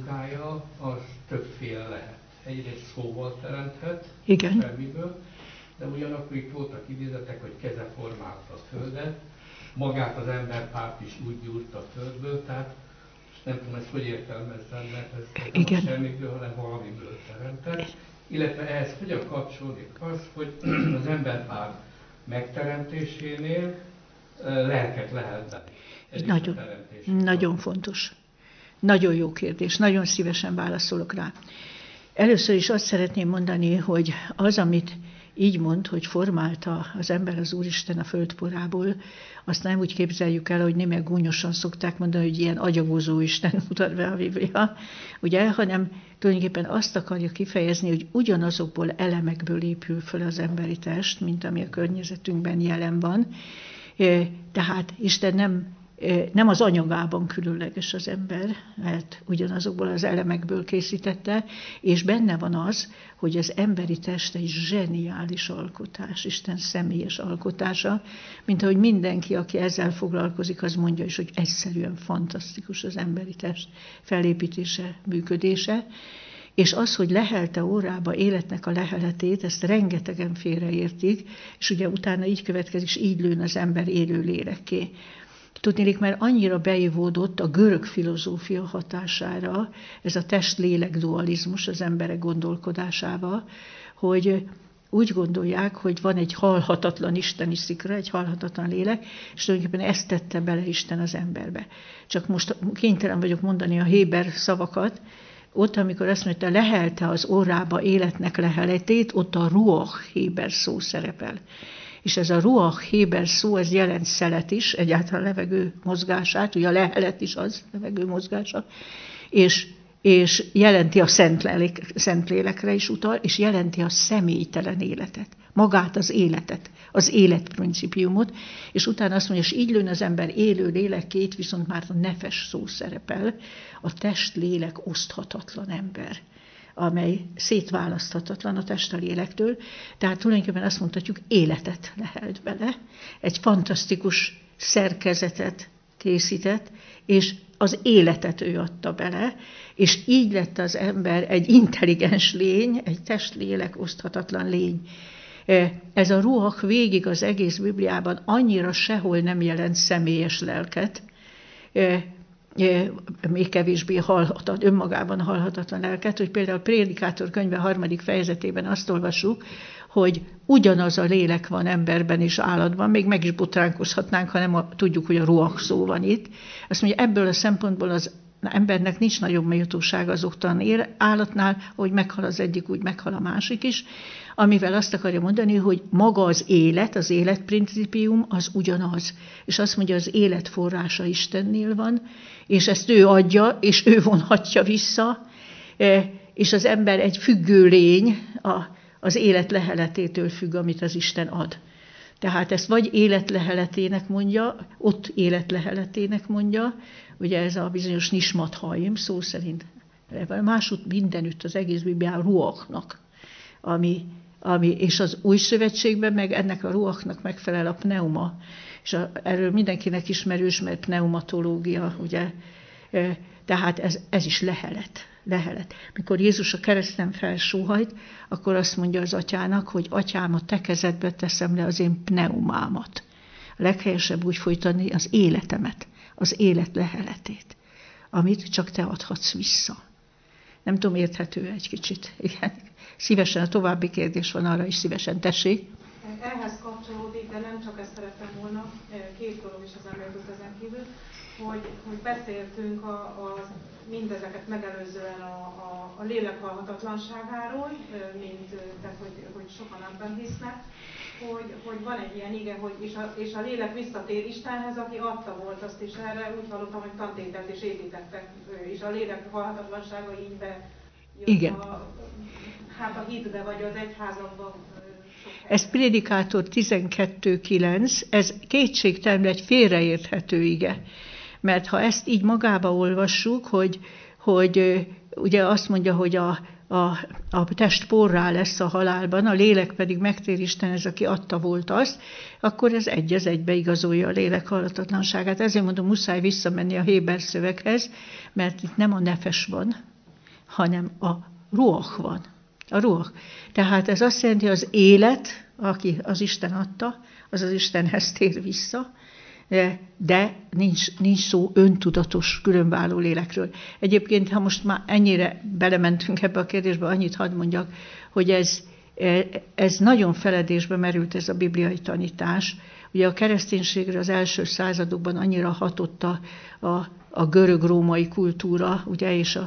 munkája az többféle lehet. Egyrészt szóval teremthet, igen, semmiből, de ugyanakkor itt voltak idézetek, hogy keze formálta a földet, magát az emberpárt is úgy gyúrta a földből, tehát most nem tudom, ezt hogy értelmezzem, mert ez nem a semmiből, hanem valamiből teremtett. Illetve ehhez hogyan kapcsolódik az, hogy az emberpár megteremtésénél lelket lehet benni. Nagyon fontos. Nagyon jó kérdés, nagyon szívesen válaszolok rá. Először is azt szeretném mondani, hogy az, amit így mond, hogy formálta az ember az Úristen a földporából, azt nem úgy képzeljük el, hogy némelyek gúnyosan szokták mondani, hogy ilyen agyagozó Isten mutat be a Biblia, ugye, hanem tulajdonképpen azt akarja kifejezni, hogy ugyanazokból elemekből épül föl az emberi test, mint ami a környezetünkben jelen van. Tehát Isten nem az anyagában különleges az ember, mert ugyanazokból az elemekből készítette, és benne van az, hogy az emberi test egy zseniális alkotás, Isten személyes alkotása, mint ahogy mindenki, aki ezzel foglalkozik, az mondja is, hogy egyszerűen fantasztikus az emberi test felépítése, működése, és az, hogy lehelte órába életnek a leheletét, ezt rengetegen félreértik, és ugye utána így következik, és így lőn az ember élő lélekké. Tudniillik, mert annyira beivódott a görög filozófia hatására ez a test-lélek dualizmus az emberek gondolkodásába, hogy úgy gondolják, hogy van egy halhatatlan isteni szikra, egy halhatatlan lélek, és tulajdonképpen ezt tette bele Isten az emberbe. Csak most kénytelen vagyok mondani a héber szavakat, ott, amikor azt mondta, lehelte az órába életnek leheletét, ott a ruach héber szó szerepel. És ez a ruach héber szó, ez jelent szelet is, egyáltalán levegő mozgását, ugye a lehelet is az, levegő mozgása, és jelenti a Szentlélekre is utal, és jelenti a személytelen életet, magát az életet, az életprincipiumot, és utána azt mondja, és így lőn az ember élő lélekét, viszont már a nefes szó szerepel, a test-lélek oszthatatlan ember, amely szétválaszthatatlan a test a lélektől, tehát tulajdonképpen azt mondhatjuk, életet lehelt bele, egy fantasztikus szerkezetet készített, és az életet ő adta bele, és így lett az ember egy intelligens lény, egy test-lélek oszthatatlan lény. Ez a ruach végig az egész Bibliában annyira sehol nem jelent személyes lelket, még kevésbé önmagában halhatatlan lelket, hogy például a Prédikátor könyve 3. fejezetében azt olvassuk, hogy ugyanaz a lélek van emberben és állatban, még meg is botránkozhatnánk, hanem tudjuk, hogy a ruach szó van itt. Azt mondja, ebből a szempontból az embernek nincs nagyobb méltósága az oktani állatnál, hogy meghal az egyik, úgy meghal a másik is, amivel azt akarja mondani, hogy maga az életprincipium az ugyanaz. És azt mondja, az élet forrása Istennél van, és ezt ő adja, és ő vonhatja vissza, és az ember egy függő lény, az élet leheletétől függ, amit az Isten ad. Tehát ezt vagy életleheletének mondja, ott életleheletének mondja, ugye ez a bizonyos nismat haim, szó szerint másút mindenütt az egész Biblián ruachnak, és az új szövetségben meg ennek a ruachnak megfelel a pneuma. És erről mindenkinek ismerős, mert pneumatológia, ugye, tehát ez is lehelet. Mikor Jézus a kereszten felsóhajt, akkor azt mondja az atyának, hogy atyám, a te kezedbe teszem le az én pneumámat. A leghelyesebb úgy folytani az életemet, az élet leheletét, amit csak te adhatsz vissza. Nem tudom, érthető egy kicsit. Igen. Szívesen, a további kérdés van, arra is szívesen, tessék. Ehhez kapcsolódik, de nem csak ezt szerettem volna, két dolog is az ember jut ezen kívül, hogy beszéltünk mindezeket megelőzően a lélek halhatatlanságáról, tehát hogy sokan abban hisznek, hogy van egy ilyen ige, hogy és a lélek visszatér Istenhez, aki adta volt azt, és erre úgy hallottam, hogy tantételt és építettek, és a lélek halhatatlansága így bejött a hitbe, vagy az egyházakban. Ez Prédikátor 12.9, ez kétségtelenül egy félreérthető ige. Mert ha ezt így magába olvassuk, hogy ugye azt mondja, hogy a test porrá lesz a halálban, a lélek pedig megtér Istenhez, aki adta volt azt, akkor ez egy az egybe igazolja a lélek halhatatlanságát. Ezért mondom, muszáj visszamenni a héber szöveghez, mert itt nem a nefes van, hanem a ruach van. A ruach. Tehát ez azt jelenti, az élet aki az Isten adta, az az Istenhez tér vissza, de nincs szó öntudatos, különváló lélekről. Egyébként, ha most már ennyire belementünk ebbe a kérdésbe, annyit hadd mondjak, hogy ez nagyon feledésbe merült ez a bibliai tanítás. Ugye a kereszténységre az első századokban annyira hatott a görög-római kultúra, ugye, és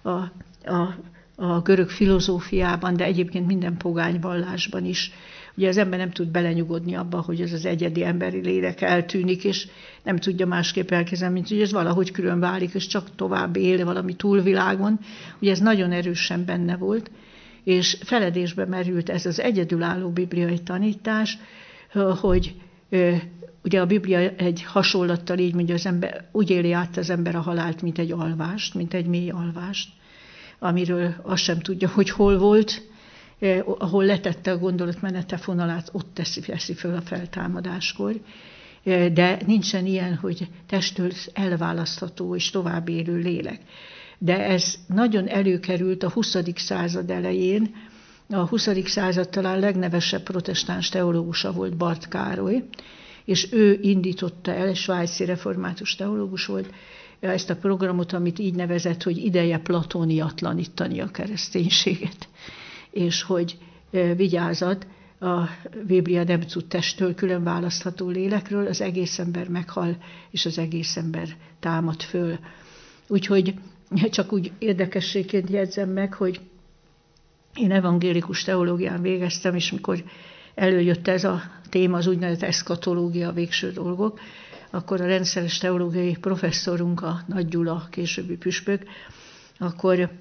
a görög filozófiában, de egyébként minden pogány vallásban is. Ugye az ember nem tud belenyugodni abba, hogy ez az egyedi emberi lélek eltűnik, és nem tudja másképp elképzelni, mint hogy ez valahogy külön válik, és csak tovább él valami túlvilágon. Ugye ez nagyon erősen benne volt, és feledésbe merült ez az egyedülálló bibliai tanítás, hogy ugye a Biblia egy hasonlattal így mondja, az ember, úgy éli át az ember a halált, mint egy alvást, mint egy mély alvást, amiről azt sem tudja, hogy hol volt, ahol letette a gondolatmenete fonalát, ott teszi föl a feltámadáskor. De nincsen ilyen, hogy testtől elválasztható és tovább élő lélek. De ez nagyon előkerült a 20. század elején. A 20. század talán legnevesebb protestáns teológusa volt Barth Károly, és ő indította el, svájci református teológus volt, ezt a programot, amit így nevezett, hogy ideje platóniatlanítani a kereszténységet. És hogy vigyázat, a Biblia nem tud testtől külön választható lélekről, az egész ember meghal, és az egész ember támad föl. Úgyhogy csak úgy érdekességként jegyzem meg, hogy én evangélikus teológián végeztem, és mikor előjött ez a téma, az úgynevezett eszkatológia, a végső dolgok, akkor a rendszeres teológiai professzorunk, a Nagy Gyula, későbbi püspök, akkor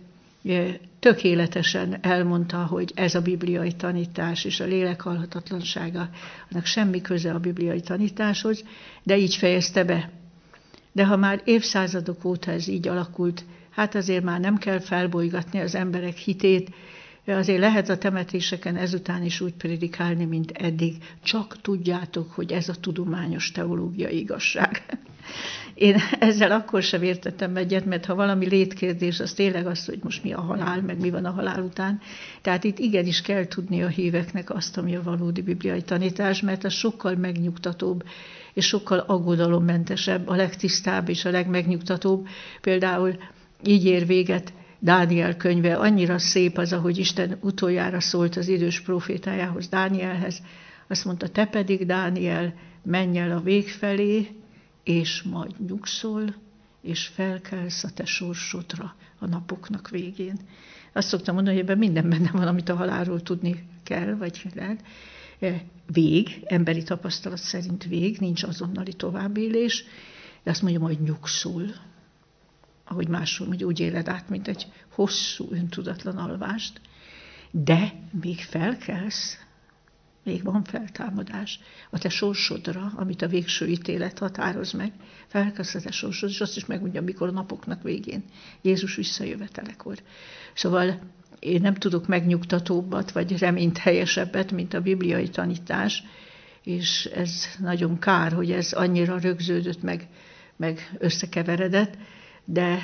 tökéletesen elmondta, hogy ez a bibliai tanítás és a lélek halhatatlansága, annak semmi köze a bibliai tanításhoz, de így fejezte be. De ha már évszázadok óta ez így alakult, hát azért már nem kell felbolygatni az emberek hitét, azért lehet a temetéseken ezután is úgy prédikálni, mint eddig. Csak tudjátok, hogy ez a tudományos teológiai igazság. Én ezzel akkor sem értettem egyet, mert ha valami létkérdés, az tényleg az, hogy most mi a halál, meg mi van a halál után. Tehát itt igenis kell tudni a híveknek azt, ami a valódi bibliai tanítás, mert az sokkal megnyugtatóbb, és sokkal aggodalommentesebb, a legtisztább és a legmegnyugtatóbb. Például így ér véget Dániel könyve, annyira szép az, ahogy Isten utoljára szólt az idős profétájához, Dánielhez. Azt mondta, te pedig, Dániel, menj el a vég felé, és majd nyugszol, és felkelsz a te sorsodra a napoknak végén. Azt szoktam mondani, hogy ebben minden benne van, amit a halálról tudni kell, vagy lehet. Vég, emberi tapasztalat szerint vég, nincs azonnali továbbélés, de azt mondja, majd nyugszol, ahogy máshol, hogy úgy éled át, mint egy hosszú, öntudatlan alvást, de még felkelsz, még van feltámadás a te sorsodra, amit a végső ítélet határoz meg, felkelsz a te sorsod, és azt is megmondja, mikor a napoknak végén, Jézus visszajövetelekor. Szóval én nem tudok megnyugtatóbbat, vagy reményteljesebbet, mint a bibliai tanítás, és ez nagyon kár, hogy ez annyira rögződött, meg összekeveredett, de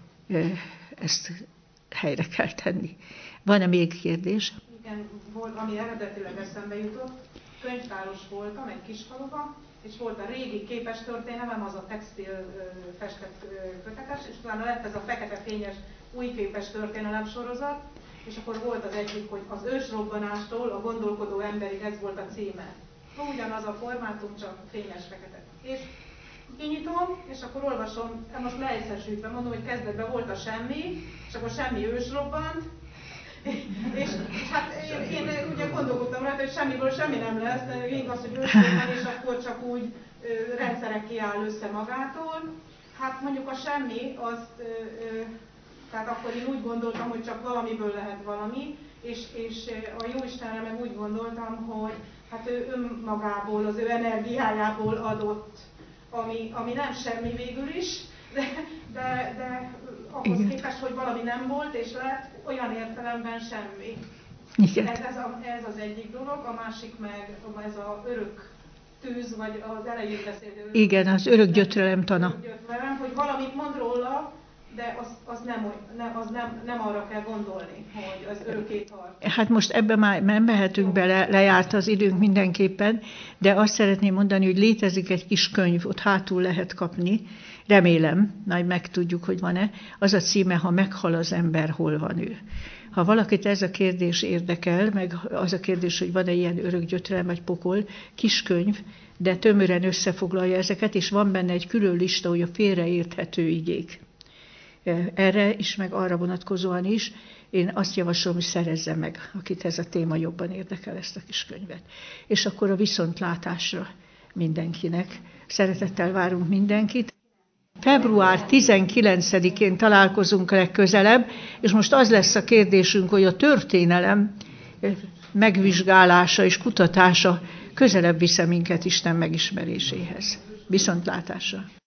ezt helyre kell tenni. Van-e még kérdés? Igen, volt, ami eredetileg eszembe jutott. Könyvtáros voltam egy kis faluban, és volt a régi képes történelem, az a textil festett kötetes, és utána lett ez a fekete fényes új képes történelem sorozat, és akkor volt az egyik, hogy az ősrobbanástól a gondolkodó emberig, ez volt a címe. Ugyanaz a formátum, csak fényes fekete. És kinyitom, és akkor olvasom, most leegyszerűsítve mondom, hogy kezdetben volt a semmi, és akkor semmi ősrobbant, és hát én ugye gondolkodtam rá, hogy semmiből semmi nem lesz, de igaz, hogy ősrobban, és akkor csak úgy rendszerekké áll össze magától. Hát mondjuk a semmi, tehát akkor én úgy gondoltam, hogy csak valamiből lehet valami, és a Jóistenre meg úgy gondoltam, hogy hát ő önmagából, az ő energiájából adott, ami nem semmi végül is, de ahhoz képest, hogy valami nem volt, és lett olyan értelemben semmi. Ez az egyik dolog, a másik meg ez az örök tűz, vagy az elején beszélő. Igen, az örök gyötrelem tana. Hogy valamit mond róla, de az nem arra kell gondolni, hogy az örökké tart. Hát most ebbe már nem mehetünk bele, lejárt az időnk mindenképpen, de azt szeretném mondani, hogy létezik egy kis könyv, ott hátul lehet kapni, remélem, majd megtudjuk, hogy van-e, az a címe, Ha meghal az ember, hol van ő. Ha valakit ez a kérdés érdekel, meg az a kérdés, hogy van-e ilyen örökgyötrelem vagy pokol, kis könyv, de tömören összefoglalja ezeket, és van benne egy külön lista, hogy a félreérthető igék. Erre is, meg arra vonatkozóan is, én azt javaslom, hogy szerezze meg, akit ez a téma jobban érdekel, ezt a kis könyvet. És akkor a viszontlátásra mindenkinek. Szeretettel várunk mindenkit. Február 19-én találkozunk legközelebb, és most az lesz a kérdésünk, hogy a történelem megvizsgálása és kutatása közelebb visze minket Isten megismeréséhez. Viszontlátásra!